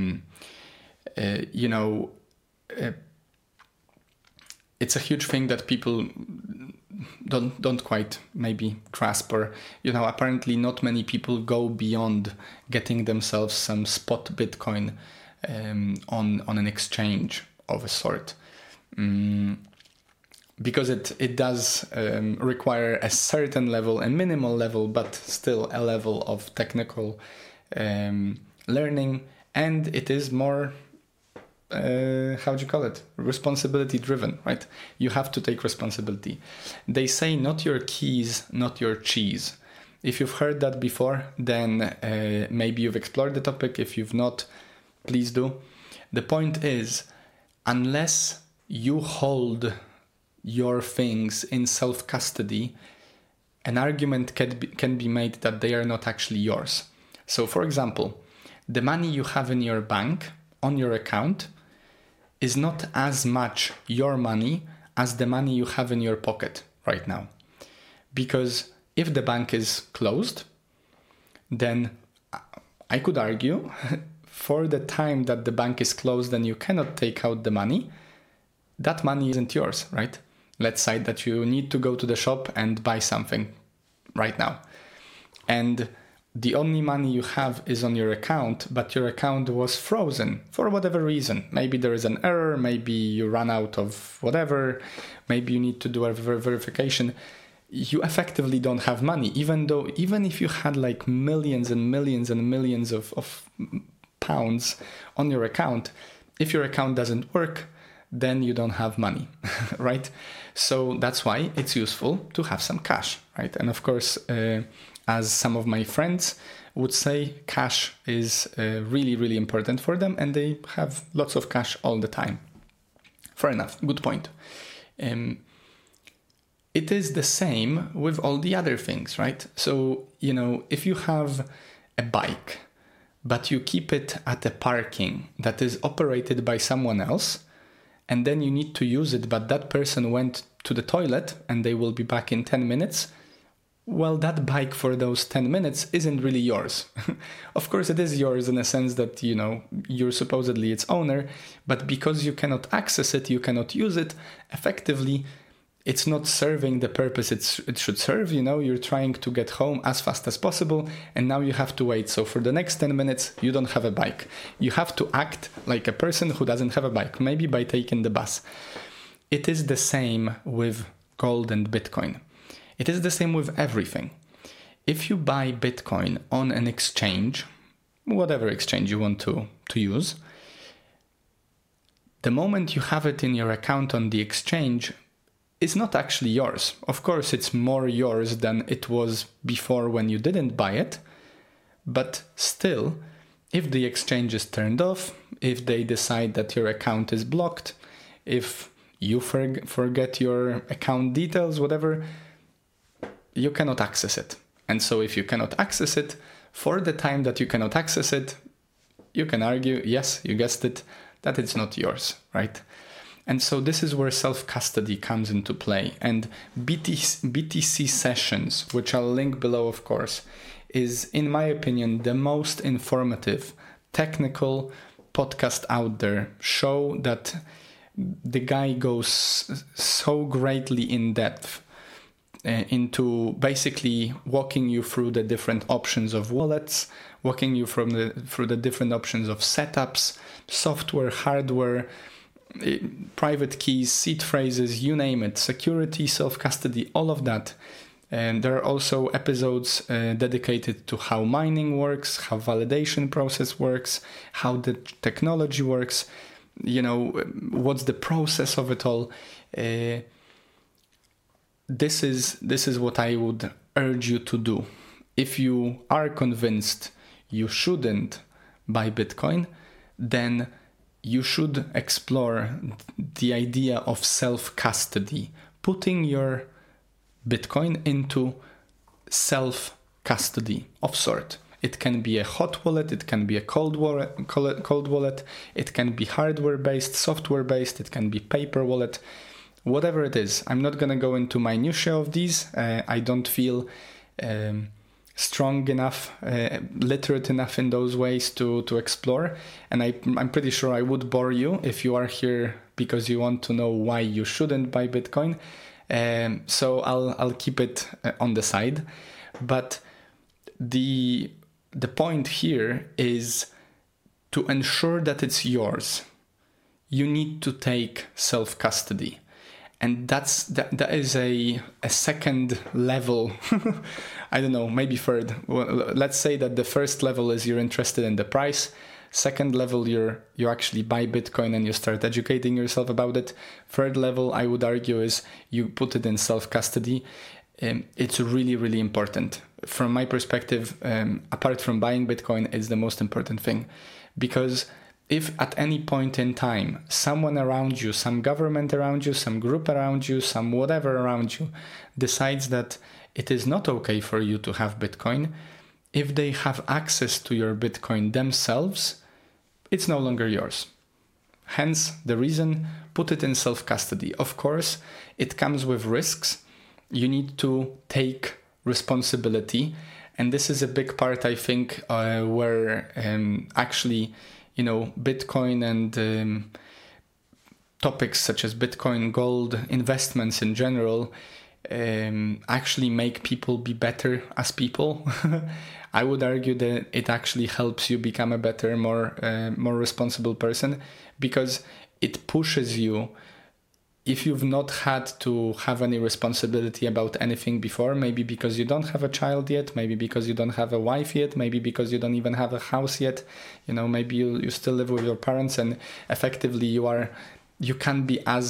it's a huge thing that people don't quite maybe grasp, or apparently not many people go beyond getting themselves some spot Bitcoin on an exchange of a sort, because it does require a certain level, a minimal level, but still a level of technical learning, and it is more responsibility driven, right? You have to take responsibility. They say not your keys, not your cheese. If you've heard that before, then maybe you've explored the topic. If you've not, please do. The point is, unless you hold your things in self-custody, an argument can be made that they are not actually yours. So for example, the money you have in your bank on your account is not as much your money as the money you have in your pocket right now. Because if the bank is closed, then I could argue for the time that the bank is closed and you cannot take out the money, that money isn't yours, right? Let's say that you need to go to the shop and buy something right now. And the only money you have is on your account, but your account was frozen for whatever reason. Maybe there is an error, maybe you run out of whatever, maybe you need to do a verification. You effectively don't have money, even if you had like millions and millions and millions of pounds on your account. If your account doesn't work, then you don't have money, right? So that's why it's useful to have some cash, right? And of course, as some of my friends would say, cash is really, really important for them, and they have lots of cash all the time. Fair enough, good point. It is the same with all the other things, right? So, if you have a bike, but you keep it at a parking that is operated by someone else, and then you need to use it, but that person went to the toilet and they will be back in 10 minutes, well, that bike for those 10 minutes isn't really yours. Of course, it is yours in a sense that, you're supposedly its owner, but because you cannot access it, you cannot use it, effectively, it's not serving the purpose it should serve. You're trying to get home as fast as possible, and now you have to wait. So for the next 10 minutes, you don't have a bike. You have to act like a person who doesn't have a bike, maybe by taking the bus. It is the same with gold and Bitcoin. It is the same with everything. If you buy Bitcoin on an exchange, whatever exchange you want to use, the moment you have it in your account on the exchange, it's not actually yours. Of course, it's more yours than it was before when you didn't buy it. But still, if the exchange is turned off, if they decide that your account is blocked, if you forget your account details, whatever, you cannot access it. And so if you cannot access it, for the time that you cannot access it, you can argue, yes, you guessed it, that it's not yours, right? And so this is where self-custody comes into play. And BTC Sessions, which I'll link below, of course, is, in my opinion, the most informative, technical podcast out there. Show that the guy goes so greatly in depth into basically walking you through the different options of wallets, walking you through the different options of setups, software, hardware, private keys, seed phrases, you name it, security, self-custody, all of that. And there are also episodes dedicated to how mining works, how validation process works, how the technology works, what's the process of it all. This is what I would urge you to do. If you are convinced you shouldn't buy Bitcoin, then you should explore the idea of self-custody, putting your Bitcoin into self-custody of sort. It can be a hot wallet, it can be a cold wallet, it can be hardware-based, software-based, it can be paper wallet, whatever it is. I'm not going to go into minutiae of these. I don't feel strong enough, literate enough in those ways to explore. And I'm pretty sure I would bore you if you are here because you want to know why you shouldn't buy Bitcoin. So I'll keep it on the side. But the point here is to ensure that it's yours. You need to take self-custody. And that is a second level. I don't know, maybe third. Well, let's say that the first level is you're interested in the price. Second level, you actually buy Bitcoin and you start educating yourself about it. Third level, I would argue, is you put it in self-custody. It's really, really important. From my perspective, apart from buying Bitcoin, it's the most important thing. Because if at any point in time, someone around you, some government around you, some group around you, some whatever around you, decides that it is not okay for you to have Bitcoin, if they have access to your Bitcoin themselves, it's no longer yours. Hence the reason, put it in self-custody. Of course, it comes with risks. You need to take responsibility. And this is a big part, I think, where actually, Bitcoin and topics such as Bitcoin, gold, investments in general, actually make people be better as people. I would argue that it actually helps you become a better, more responsible person, because it pushes you. If you've not had to have any responsibility about anything before, maybe because you don't have a child yet, maybe because you don't have a wife yet, maybe because you don't even have a house yet, maybe you still live with your parents, and effectively you can be as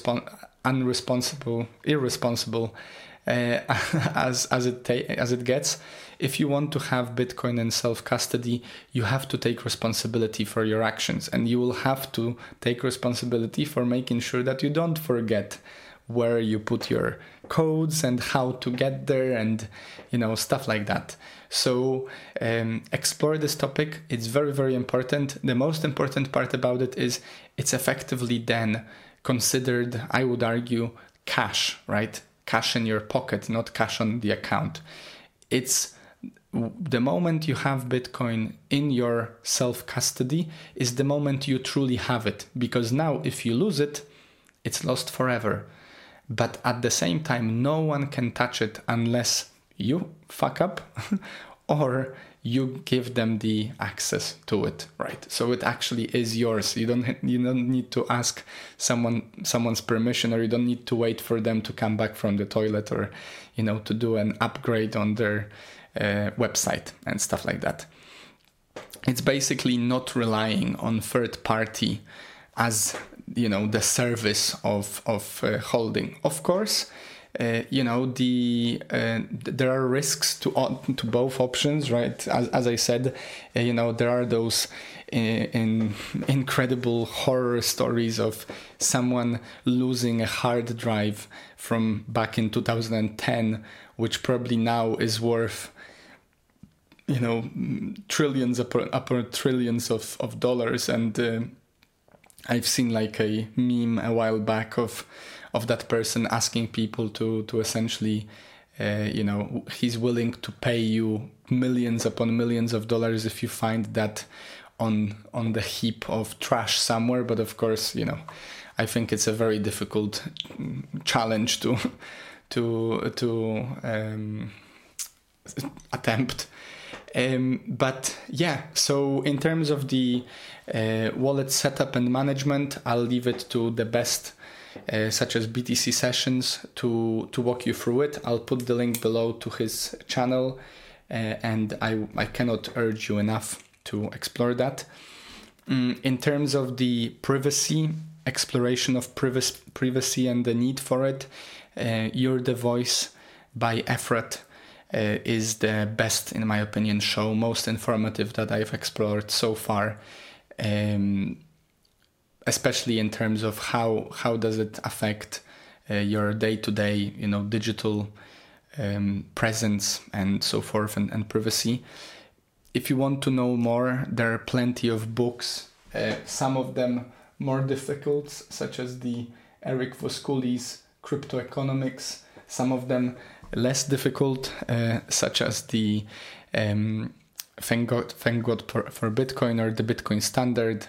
irresponsible as it gets. If you want to have Bitcoin in self-custody, you have to take responsibility for your actions, and you will have to take responsibility for making sure that you don't forget where you put your codes and how to get there, and stuff like that. So explore this topic. It's very, very important. The most important part about it is it's effectively then considered, I would argue, cash, right? Cash in your pocket, not cash on the account. It's the moment you have Bitcoin in your self-custody is the moment you truly have it, because now if you lose it, it's lost forever. But at the same time, no one can touch it unless you fuck up or you give them the access to it, right? So it actually is yours. You don't need to ask someone's permission, or you don't need to wait for them to come back from the toilet, or to do an upgrade on their website and stuff like that. It's basically not relying on third party as the service of holding. Of course, there are risks to both options, right? As I said, there are those incredible horror stories of someone losing a hard drive from back in 2010, which probably now is worth trillions upon trillions of dollars. And I've seen like a meme a while back of that person asking people to essentially, he's willing to pay you millions upon millions of dollars if you find that on the heap of trash somewhere. But of course, I think it's a very difficult challenge to attempt. But yeah, so in terms of the wallet setup and management, I'll leave it to the best, such as BTC Sessions, to walk you through it. I'll put the link below to his channel, and I cannot urge you enough to explore that. In terms of the privacy, exploration of privacy and the need for it, You're the Voice by Efrat is the best, in my opinion, show, most informative that I've explored so far, especially in terms of how does it affect your day-to-day, digital presence and so forth, and privacy. if you want to know more, there are plenty of books, some of them more difficult, such as the Eric Voskuli's Crypto Economics, some of them less difficult, such as the Thank God for Bitcoin or the Bitcoin Standard.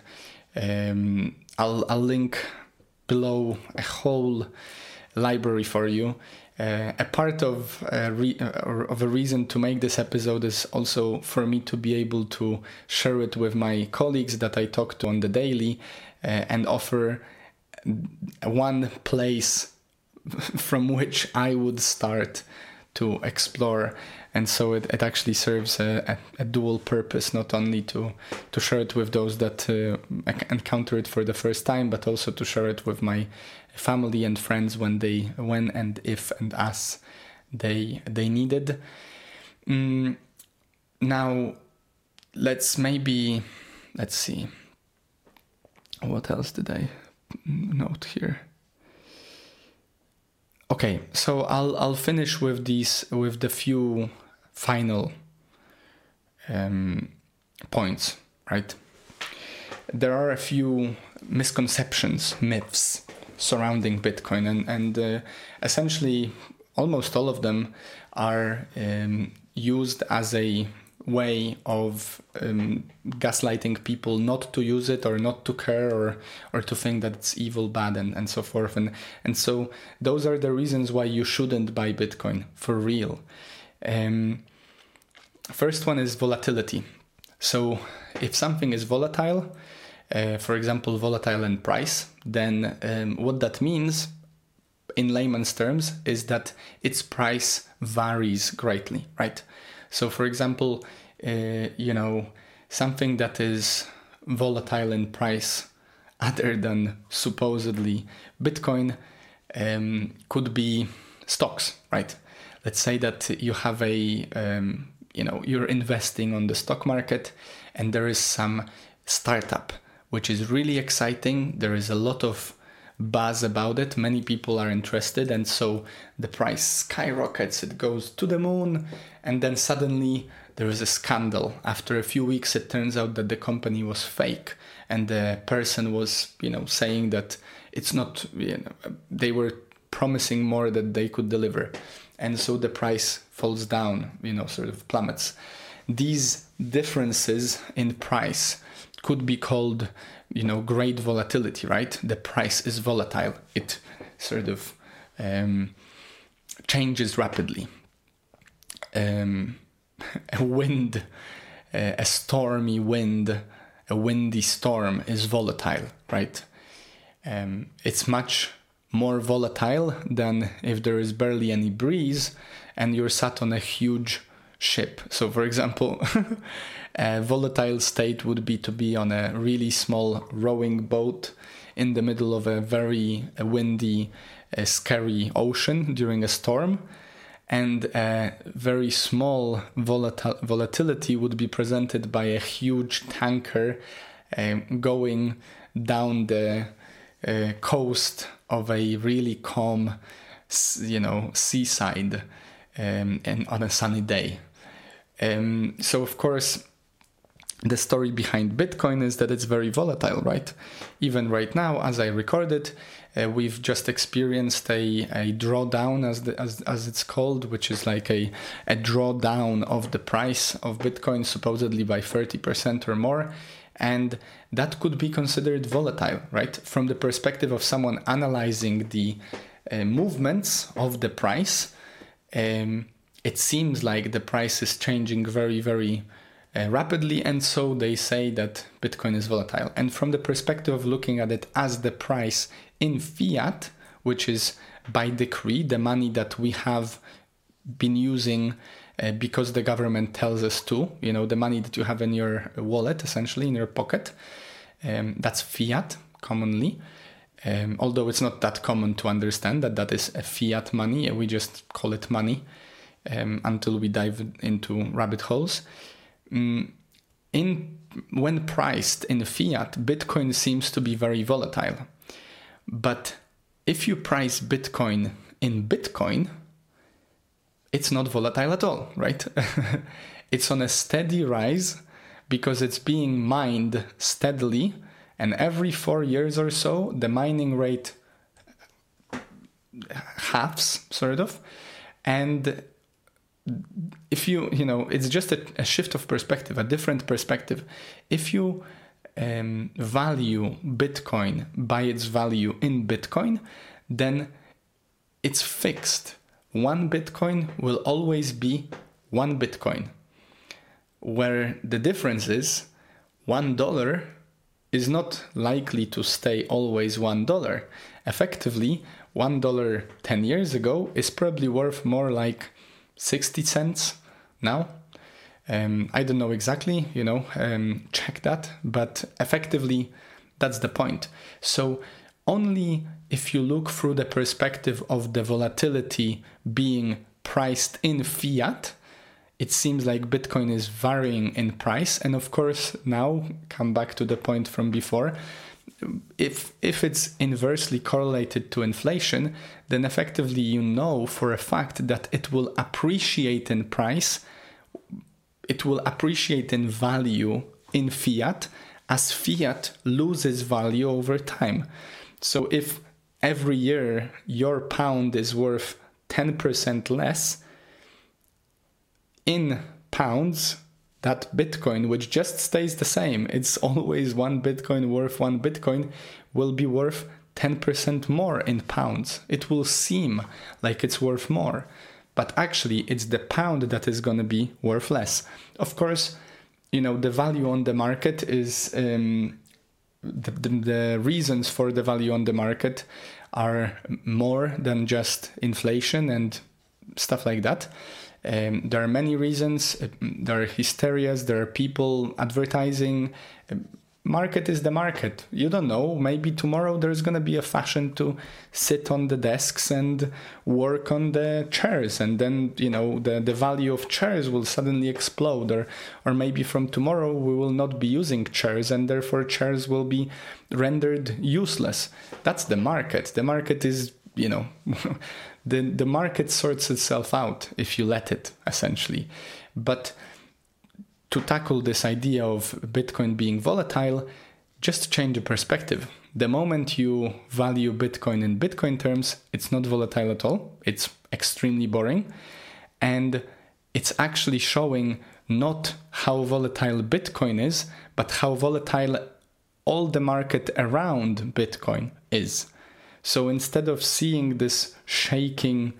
I'll link below a whole library for you. A part of a reason to make this episode is also for me to be able to share it with my colleagues that I talk to on the daily, and offer one place from which I would start to explore. And so it actually serves a dual purpose, not only to share it with those that encounter it for the first time, but also to share it with my family and friends when and if and as they needed. Now, let's see. What else did I note here? Okay, so I'll finish with the few final points, right? There are a few misconceptions, myths surrounding Bitcoin, and essentially almost all of them are used as a way of gaslighting people not to use it or not to care or to think that it's evil, bad, and so forth. And so those are the reasons why you shouldn't buy Bitcoin for real. First one is volatility. So if something is volatile, for example, volatile in price, then what that means in layman's terms is that its price varies greatly, right? So for example, something that is volatile in price other than supposedly Bitcoin could be stocks, right? Let's say that you have you're investing on the stock market and there is some startup which is really exciting. There is a lot of buzz about it. Many people are interested, and so the price skyrockets. It goes to the moon, and then suddenly there is a scandal. After a few weeks, it turns out that the company was fake, and the person was, saying that it's not. They were promising more than they could deliver, and so the price falls down. Sort of plummets. These differences in price could be called, great volatility, right? The price is volatile. It sort of changes rapidly. A stormy wind, a windy storm is volatile, right? It's much more volatile than if there is barely any breeze and you're sat on a huge ship. So, for example, a volatile state would be to be on a really small rowing boat in the middle of a very windy, scary ocean during a storm. And a very small volatility would be presented by a huge tanker going down the coast of a really calm, seaside and on a sunny day. So, of course, the story behind Bitcoin is that it's very volatile, right? Even right now, as I recorded, we've just experienced a drawdown, as it's called, which is like a drawdown of the price of Bitcoin, supposedly by 30% or more. And that could be considered volatile, right? From the perspective of someone analyzing the movements of the price, it seems like the price is changing very, very rapidly, and so they say that Bitcoin is volatile. And from the perspective of looking at it as the price in fiat, which is by decree, the money that we have been using because the government tells us to, the money that you have in your wallet, essentially in your pocket, that's fiat commonly. Although it's not that common to understand that is a fiat money, we just call it money until we dive into rabbit holes. When priced in fiat, Bitcoin seems to be very volatile. But if you price Bitcoin in Bitcoin, it's not volatile at all, right? It's on a steady rise because it's being mined steadily, and every 4 years or so, the mining rate halves, sort of. And if it's just a shift of perspective, a different perspective. If you value Bitcoin by its value in Bitcoin, then it's fixed. 1 Bitcoin will always be 1 Bitcoin. Where the difference is, $1 is not likely to stay always $1. Effectively, $1 10 years ago is probably worth more like 60 cents now. I don't know exactly, check that, but effectively that's the point. So only if you look through the perspective of the volatility being priced in fiat, it seems like Bitcoin is varying in price. And of course, now come back to the point from before. If it's inversely correlated to inflation, then effectively you know for a fact that it will appreciate in price, it will appreciate in value in fiat as fiat loses value over time. So if every year your pound is worth 10% less, in pounds, that Bitcoin, which just stays the same, it's always 1 Bitcoin worth 1 Bitcoin, will be worth 10% more in pounds. It will seem like it's worth more, but actually it's the pound that is going to be worth less. Of course, the value on the market is the reasons for the value on the market are more than just inflation and stuff like that. There are many reasons. There are hysterias, there are people advertising. Market is the market. You don't know. Maybe tomorrow there's going to be a fashion to sit on the desks and work on the chairs. And then, the value of chairs will suddenly explode. Or maybe from tomorrow we will not be using chairs and therefore chairs will be rendered useless. That's the market. The market is, the market sorts itself out if you let it, essentially. But to tackle this idea of Bitcoin being volatile, just change the perspective. The moment you value Bitcoin in Bitcoin terms, it's not volatile at all. It's extremely boring. And it's actually showing not how volatile Bitcoin is, but how volatile all the market around Bitcoin is. So instead of seeing this shaking,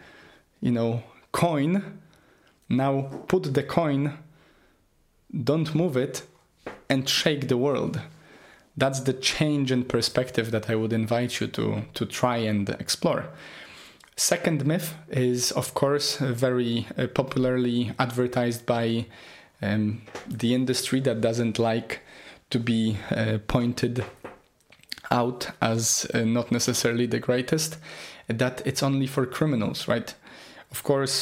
coin, now put the coin, don't move it, and shake the world. That's the change in perspective that I would invite you to try and explore. Second myth is, of course, very popularly advertised by the industry that doesn't like to be pointed out as not necessarily the greatest, that it's only for criminals, right? Of course,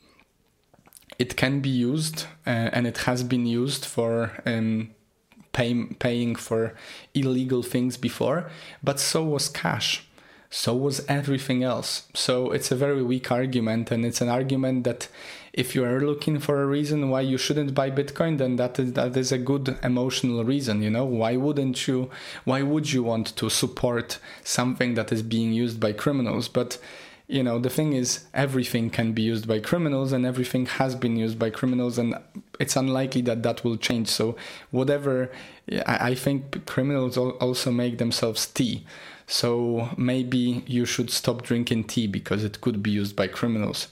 it can be used and it has been used for paying for illegal things before, but so was cash. So was everything else. So it's a very weak argument, and it's an argument that if you are looking for a reason why you shouldn't buy Bitcoin, then that is a good emotional reason. Why would you want to support something that is being used by criminals? But the thing is, everything can be used by criminals, and everything has been used by criminals, and it's unlikely that will change. So whatever, I think criminals also make themselves tea. So maybe you should stop drinking tea because it could be used by criminals.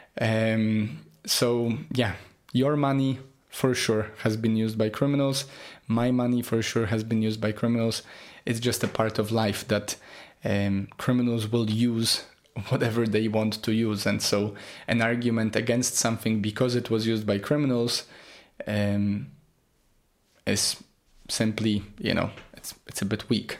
So yeah, your money for sure has been used by criminals. My money for sure has been used by criminals. It's just a part of life that criminals will use whatever they want to use. And so an argument against something because it was used by criminals is simply, it's a bit weak.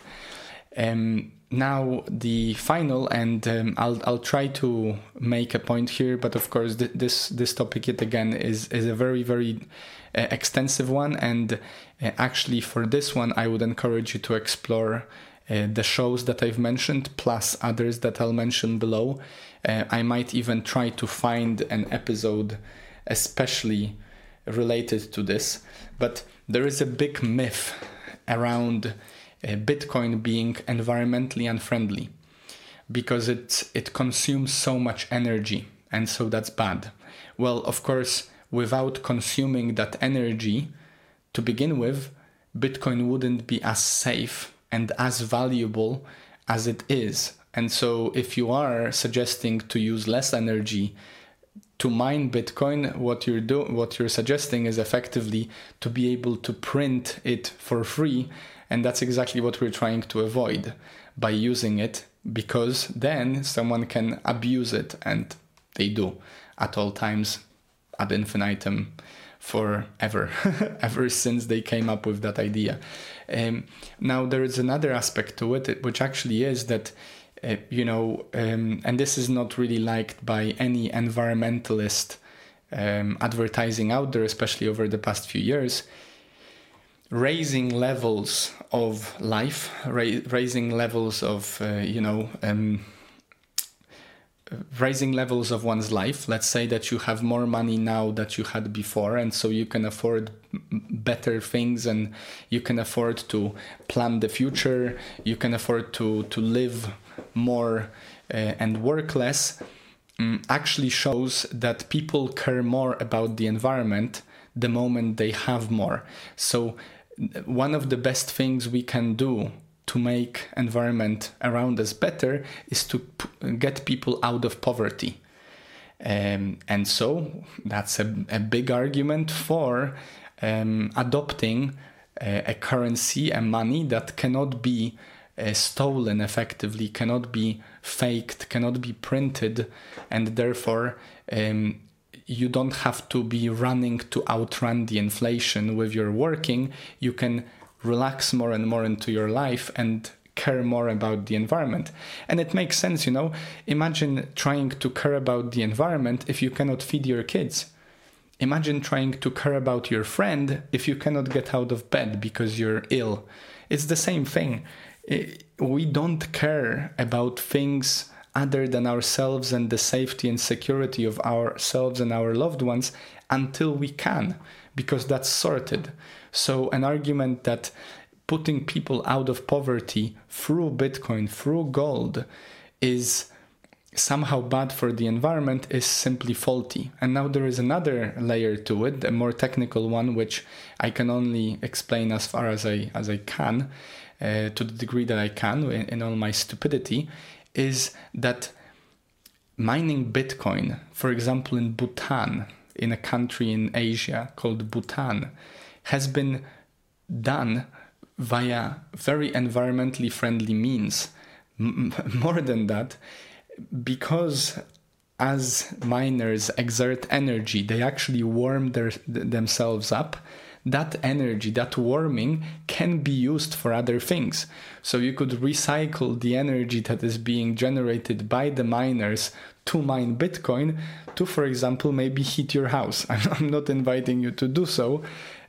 Now the final, and I'll try to make a point here, but of course this topic yet again is a very, very extensive one, and actually for this one I would encourage you to explore the shows that I've mentioned plus others that I'll mention below. I might even try to find an episode especially related to this, but there is a big myth around Bitcoin being environmentally unfriendly because it consumes so much energy, and so that's bad. Well, of course, without consuming that energy to begin with, Bitcoin wouldn't be as safe and as valuable as it is. And so if you are suggesting to use less energy to mine Bitcoin, what you're suggesting is effectively to be able to print it for free. And that's exactly what we're trying to avoid by using it, because then someone can abuse it, and they do at all times, ad infinitum, forever, ever since they came up with that idea. Now, there is another aspect to it, which actually is that, and this is not really liked by any environmentalist advertising out there, especially over the past few years. Raising levels of life, raising levels of, raising levels of one's life. Let's say that you have more money now than you had before, and so you can afford better things, and you can afford to plan the future, you can afford to live more and work less, actually shows that people care more about the environment the moment they have more. So one of the best things we can do to make environment around us better is to get people out of poverty. And so that's a big argument for adopting a currency, a money that cannot be stolen effectively, cannot be faked, cannot be printed, and therefore you don't have to be running to outrun the inflation with your working. You can relax more and more into your life and care more about the environment. And it makes sense, Imagine trying to care about the environment if you cannot feed your kids. Imagine trying to care about your friend if you cannot get out of bed because you're ill. It's the same thing. We don't care about things other than ourselves and the safety and security of ourselves and our loved ones until we can, because that's sorted. So an argument that putting people out of poverty through Bitcoin, through gold, is somehow bad for the environment is simply faulty. And now there is another layer to it, a more technical one, which I can only explain as far as I can, to the degree that I can in all my stupidity, is that mining Bitcoin, for example, in Bhutan, in a country in Asia called Bhutan, has been done via very environmentally friendly means. More than that, because as miners exert energy, they actually warm themselves up. That energy, that warming, can be used for other things. So you could recycle the energy that is being generated by the miners to mine Bitcoin to, for example, maybe heat your house. I'm not inviting you to do so.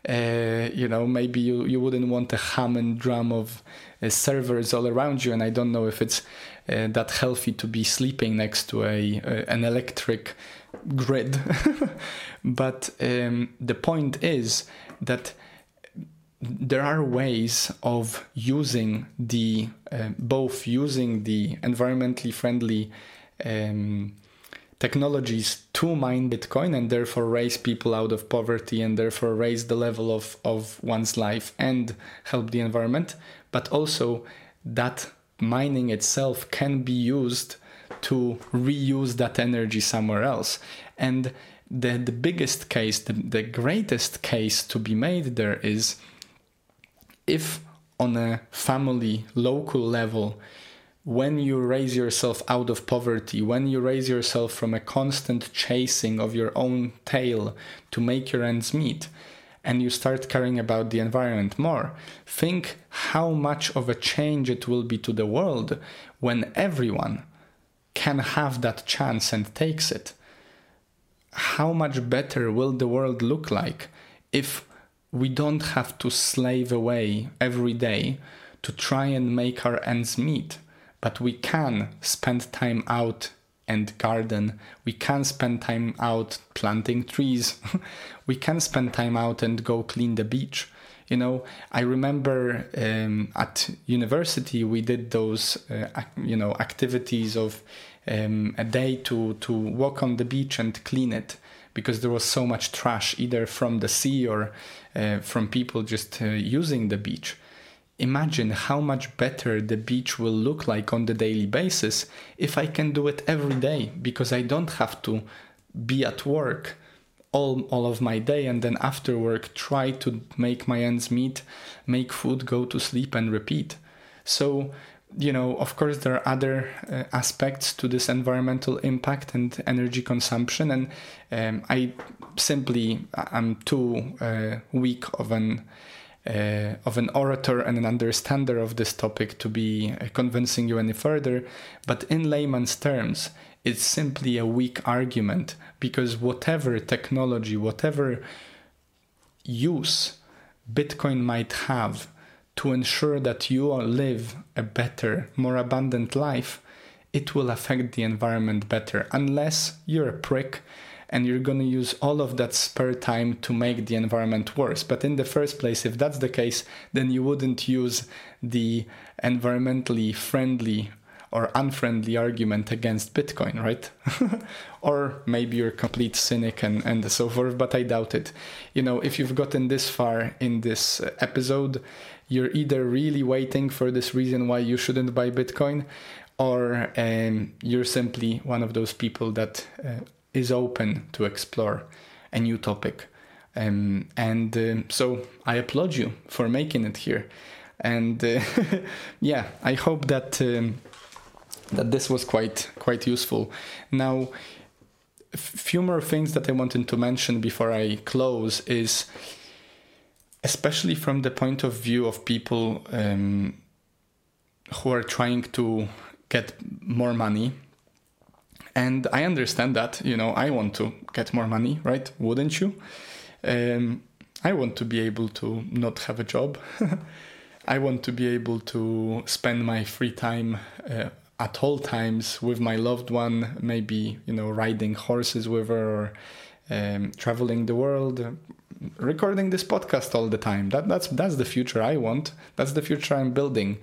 Maybe you wouldn't want a hum and drum of servers all around you, and I don't know if it's that healthy to be sleeping next to an electric grid. But the point is that there are ways of using both using the environmentally friendly technologies to mine Bitcoin and therefore raise people out of poverty and therefore raise the level of one's life and help the environment. But also that mining itself can be used to reuse that energy somewhere else. And the biggest case, the greatest case to be made there is if on a family, local level, when you raise yourself out of poverty, when you raise yourself from a constant chasing of your own tail to make your ends meet, and you start caring about the environment more, think how much of a change it will be to the world when everyone can have that chance and takes it. How much better will the world look like if we don't have to slave away every day to try and make our ends meet, but we can spend time out and garden. We can spend time out planting trees. We can spend time out and go clean the beach. You know, I remember at university we did those, activities of a day to walk on the beach and clean it, because there was so much trash either from the sea or from people just using the beach. Imagine how much better the beach will look like on the daily basis if I can do it every day, because I don't have to be at work all of my day and then after work try to make my ends meet, make food, go to sleep and repeat. So, you know, of course there are other aspects to this environmental impact and energy consumption, and I'm too weak of an orator and an understander of this topic to be convincing you any further. But in layman's terms, it's simply a weak argument, because whatever technology, whatever use Bitcoin might have to ensure that you live a better, more abundant life, it will affect the environment better, unless you're a prick and you're going to use all of that spare time to make the environment worse. But in the first place, if that's the case, then you wouldn't use the environmentally friendly or unfriendly argument against Bitcoin, right? Or maybe you're a complete cynic and so forth, but I doubt it. You know, if you've gotten this far in this episode, you're either really waiting for this reason why you shouldn't buy Bitcoin, or you're simply one of those people that is open to explore a new topic. So I applaud you for making it here. And yeah, I hope that that this was quite useful. Now, a few more things that I wanted to mention before I close is, especially from the point of view of people who are trying to get more money. And I understand that, you know, I want to get more money, right? Wouldn't you? I want to be able to not have a job. I want to be able to spend my free time at all times with my loved one, maybe, you know, riding horses with her, or traveling the world, recording this podcast all the time. That's the future I want. That's the future I'm building.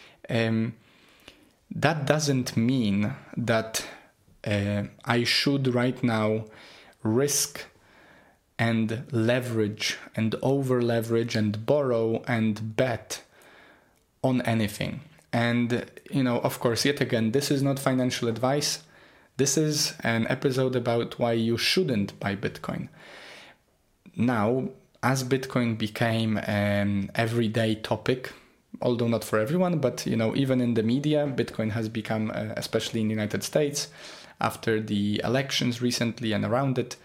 That doesn't mean that I should right now risk and leverage and over leverage and borrow and bet on anything. And, you know, of course, yet again, this is not financial advice. This is an episode about why you shouldn't buy Bitcoin. Now, as Bitcoin became an everyday topic, although not for everyone, but, you know, even in the media, Bitcoin has become, especially in the United States, after the elections recently and around it,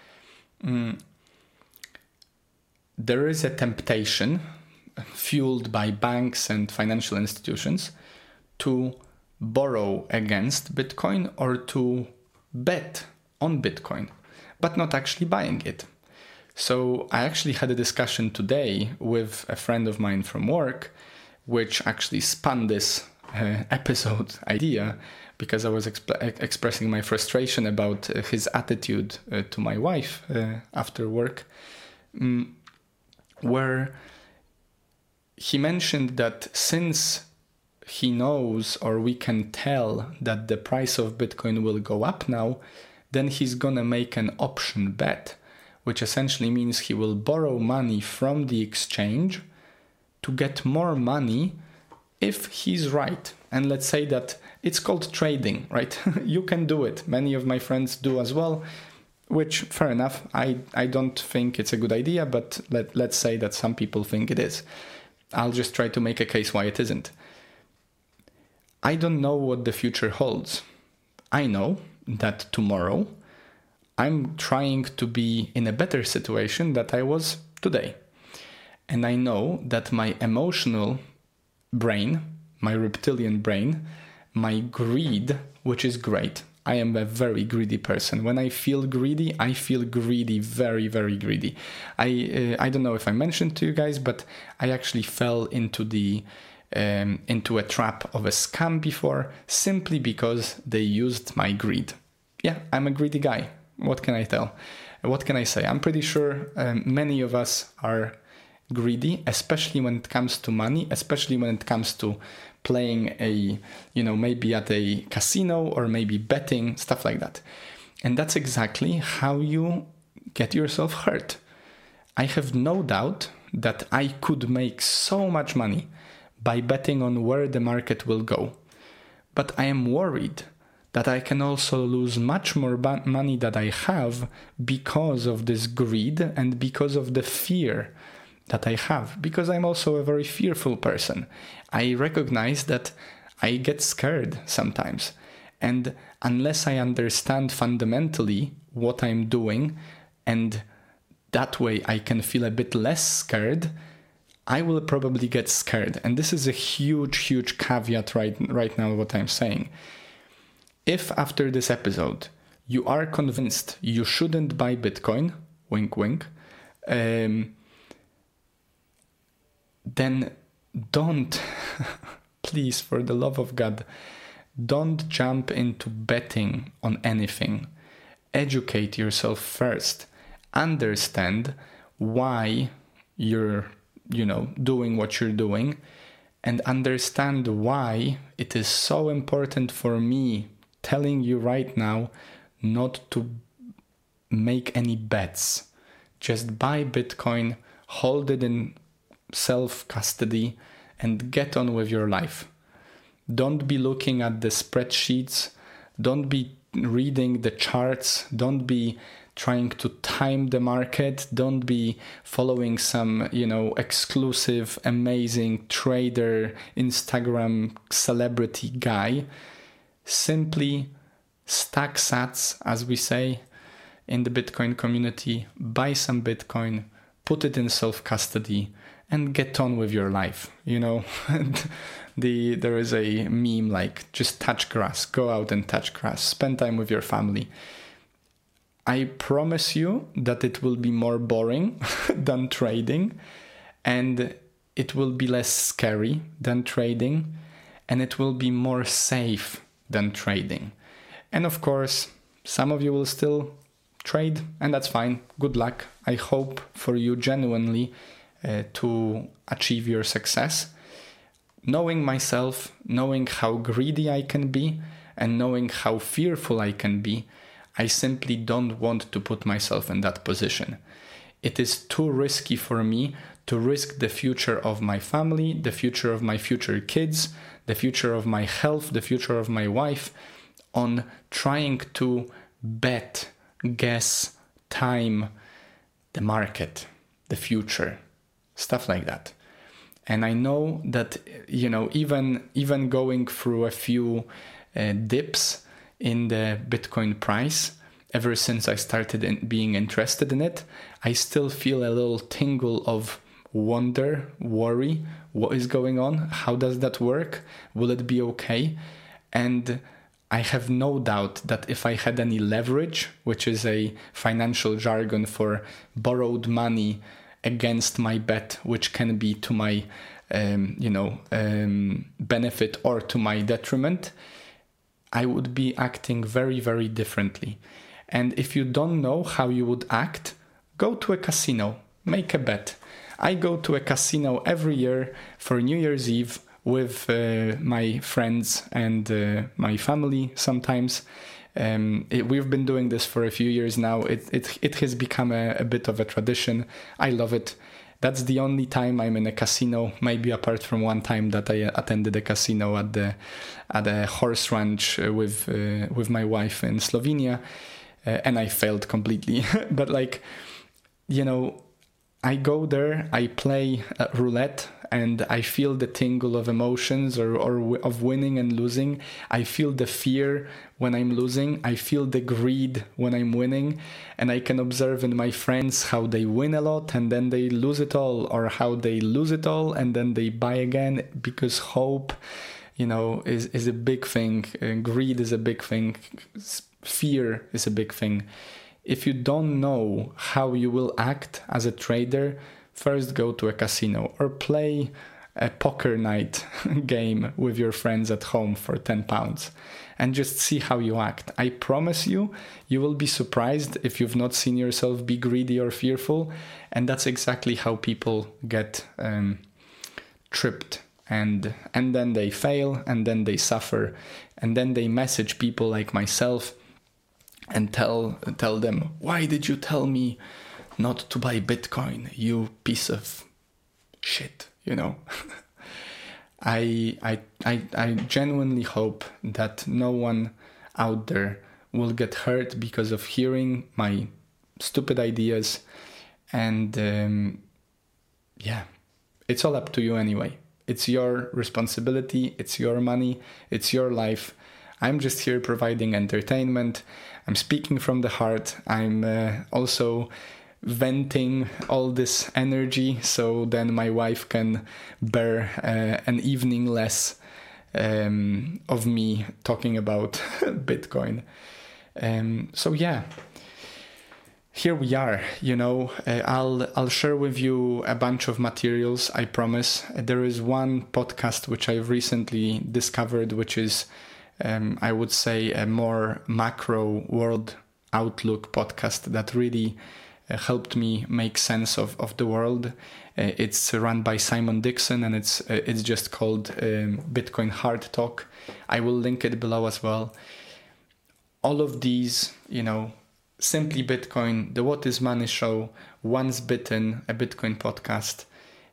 there is a temptation fueled by banks and financial institutions to borrow against Bitcoin or to bet on Bitcoin, but not actually buying it. So I actually had a discussion today with a friend of mine from work, which actually spun this episode idea, because I was expressing my frustration about his attitude to my wife after work, where he mentioned that since he knows, or we can tell, that the price of Bitcoin will go up now, then he's gonna make an option bet, which essentially means he will borrow money from the exchange to get more money if he's right. And let's say that it's called trading, right? You can do it. Many of my friends do as well, which, fair enough. I don't think it's a good idea, but let's say that some people think it is. I'll just try to make a case why it isn't. I don't know what the future holds. I know that tomorrow I'm trying to be in a better situation than I was today. And I know that my emotional brain, my reptilian brain, my greed, which is great. I am a very greedy person. When I feel greedy, very, very greedy. I don't know if I mentioned to you guys, but I actually fell into a trap of a scam before, simply because they used my greed. yeah, I'm a greedy guy. What can I tell? What can I say? I'm pretty sure many of us are greedy, especially when it comes to money, especially when it comes to playing maybe at a casino or maybe betting, stuff like that. And that's exactly how you get yourself hurt. I have no doubt that I could make so much money by betting on where the market will go. But I am worried that I can also lose much more money that I have because of this greed and because of the fear that I have. Because I'm also a very fearful person. I recognize that I get scared sometimes. And unless I understand fundamentally what I'm doing, and that way I can feel a bit less scared, I will probably get scared. And this is a huge, huge caveat right now what I'm saying. If after this episode you are convinced you shouldn't buy Bitcoin, wink wink, then don't, please, for the love of God, don't jump into betting on anything. Educate yourself first. Understand why you're, doing what you're doing, and understand why it is so important for me telling you right now not to make any bets. Just buy Bitcoin, hold it in self-custody, and get on with your life. Don't be looking at the spreadsheets. Don't be reading the charts. Don't be trying to time the market. Don't be following some, exclusive, amazing trader, Instagram celebrity guy. Simply stack sats, as we say in the Bitcoin community, buy some Bitcoin, put it in self-custody, and get on with your life. There is a meme like, just touch grass, go out and touch grass, spend time with your family. I promise you that it will be more boring than trading, and it will be less scary than trading, and it will be more safe than trading. And of course, some of you will still trade, and that's fine. Good luck. I hope for you genuinely to achieve your success. Knowing myself, knowing how greedy I can be, and knowing how fearful I can be, I simply don't want to put myself in that position. It is too risky for me to risk the future of my family, the future of my future kids, the future of my health, the future of my wife, on trying to bet, guess, time, the market, the future, stuff like that. And I know that, even going through a few dips in the Bitcoin price, ever since I started being interested in it, I still feel a little tingle of wonder, worry. What is going on? How does that work? Will it be okay? And I have no doubt that if I had any leverage, which is a financial jargon for borrowed money against my bet, which can be to my benefit or to my detriment, I would be acting very, very differently. And if you don't know how you would act, go to a casino, make a bet. I go to a casino every year for New Year's Eve with my friends and my family sometimes. We've been doing this for a few years now. It has become a bit of a tradition. I love it. That's the only time I'm in a casino, maybe apart from one time that I attended a casino at a horse ranch with my wife in Slovenia, and I failed completely. But I go there, I play roulette, and I feel the tingle of emotions or of winning and losing. I feel the fear when I'm losing. I feel the greed when I'm winning. And I can observe in my friends how they win a lot and then they lose it all, or how they lose it all and then they buy again, because hope, is a big thing. Greed is a big thing. Fear is a big thing. If you don't know how you will act as a trader, first go to a casino or play a poker night game with your friends at home for £10 and just see how you act. I promise you, you will be surprised if you've not seen yourself be greedy or fearful. And that's exactly how people get tripped. And then they fail, and then they suffer, and then they message people like myself and tell them, why did you tell me not to buy Bitcoin, you piece of shit, you know? I genuinely hope that no one out there will get hurt because of hearing my stupid ideas. And it's all up to you anyway. It's your responsibility, it's your money, it's your life. I'm just here providing entertainment. I'm speaking from the heart. I'm also venting all this energy so then my wife can bear an evening less of me talking about Bitcoin. Here we are, you know. I'll share with you a bunch of materials, I promise. There is one podcast which I've recently discovered, which is I would say a more macro world outlook podcast that really helped me make sense of the world. It's run by Simon Dixon, and it's just called Bitcoin Hard Talk. I will link it below as well. All of these, you know, Simply Bitcoin, the What is Money Show, Once Bitten, a Bitcoin podcast,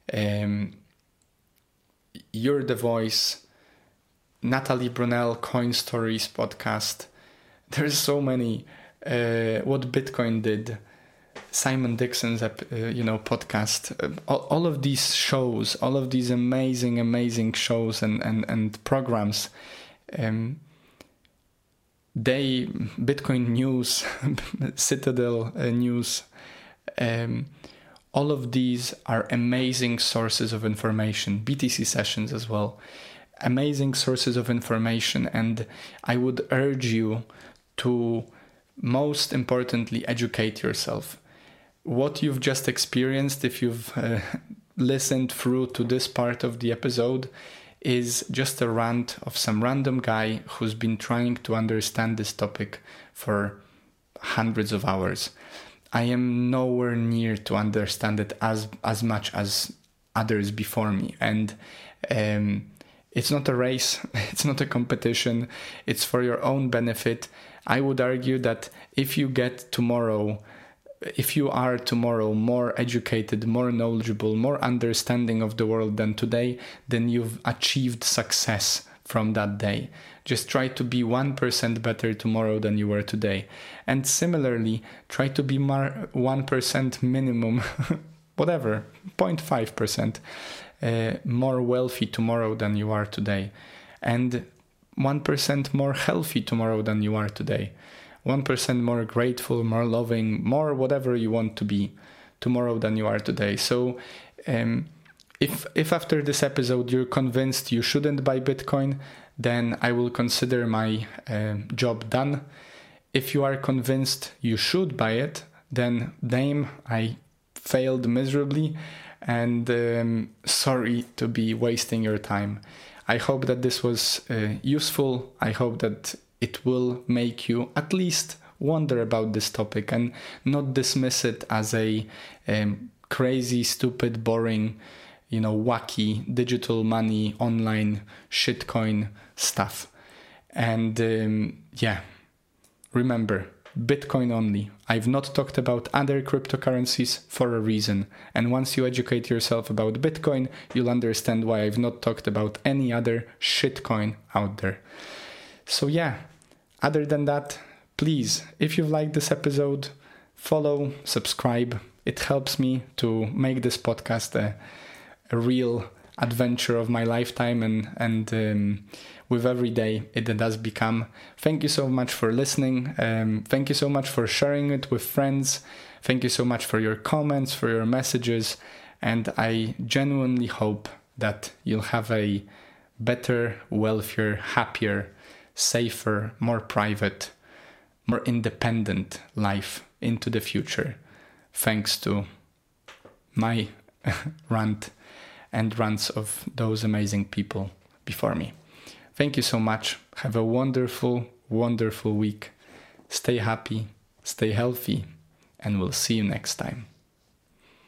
You're the Voice, Natalie Brunell, Coin Stories podcast. There's so many. What Bitcoin Did, Simon Dixon's podcast. All of these shows, all of these amazing shows and programs. Bitcoin News, Citadel News, all of these are amazing sources of information. BTC sessions as well, amazing sources of information, and I would urge you to most importantly educate yourself. What you've just experienced, if you've listened through to this part of the episode, is just a rant of some random guy who's been trying to understand this topic for hundreds of hours. I am nowhere near to understand it as much as others before me. And it's not a race, it's not a competition, it's for your own benefit. I would argue that if you are tomorrow more educated, more knowledgeable, more understanding of the world than today, then you've achieved success from that day. Just try to be 1% better tomorrow than you were today. And similarly, try to be 1% minimum, whatever, 0.5% more wealthy tomorrow than you are today. And 1% more healthy tomorrow than you are today. 1% more grateful, more loving, more whatever you want to be tomorrow than you are today. So if after this episode you're convinced you shouldn't buy Bitcoin, then I will consider my job done. If you are convinced you should buy it, then damn, I failed miserably, and sorry to be wasting your time. I hope that this was useful. I hope that it will make you at least wonder about this topic and not dismiss it as a crazy, stupid, boring, wacky digital money, online shitcoin stuff. And remember, Bitcoin only. I've not talked about other cryptocurrencies for a reason. And once you educate yourself about Bitcoin, you'll understand why I've not talked about any other shitcoin out there. So other than that, please, if you've liked this episode, follow, subscribe. It helps me to make this podcast a real adventure of my lifetime, and with every day it does become. Thank you so much for listening. Thank you so much for sharing it with friends. Thank you so much for your comments, for your messages, and I genuinely hope that you'll have a better, wealthier, happier, safer, more private, more independent life into the future, thanks to my rant and rants of those amazing people before me. Thank you so much. Have a wonderful, wonderful week. Stay happy, stay healthy, and we'll see you next time.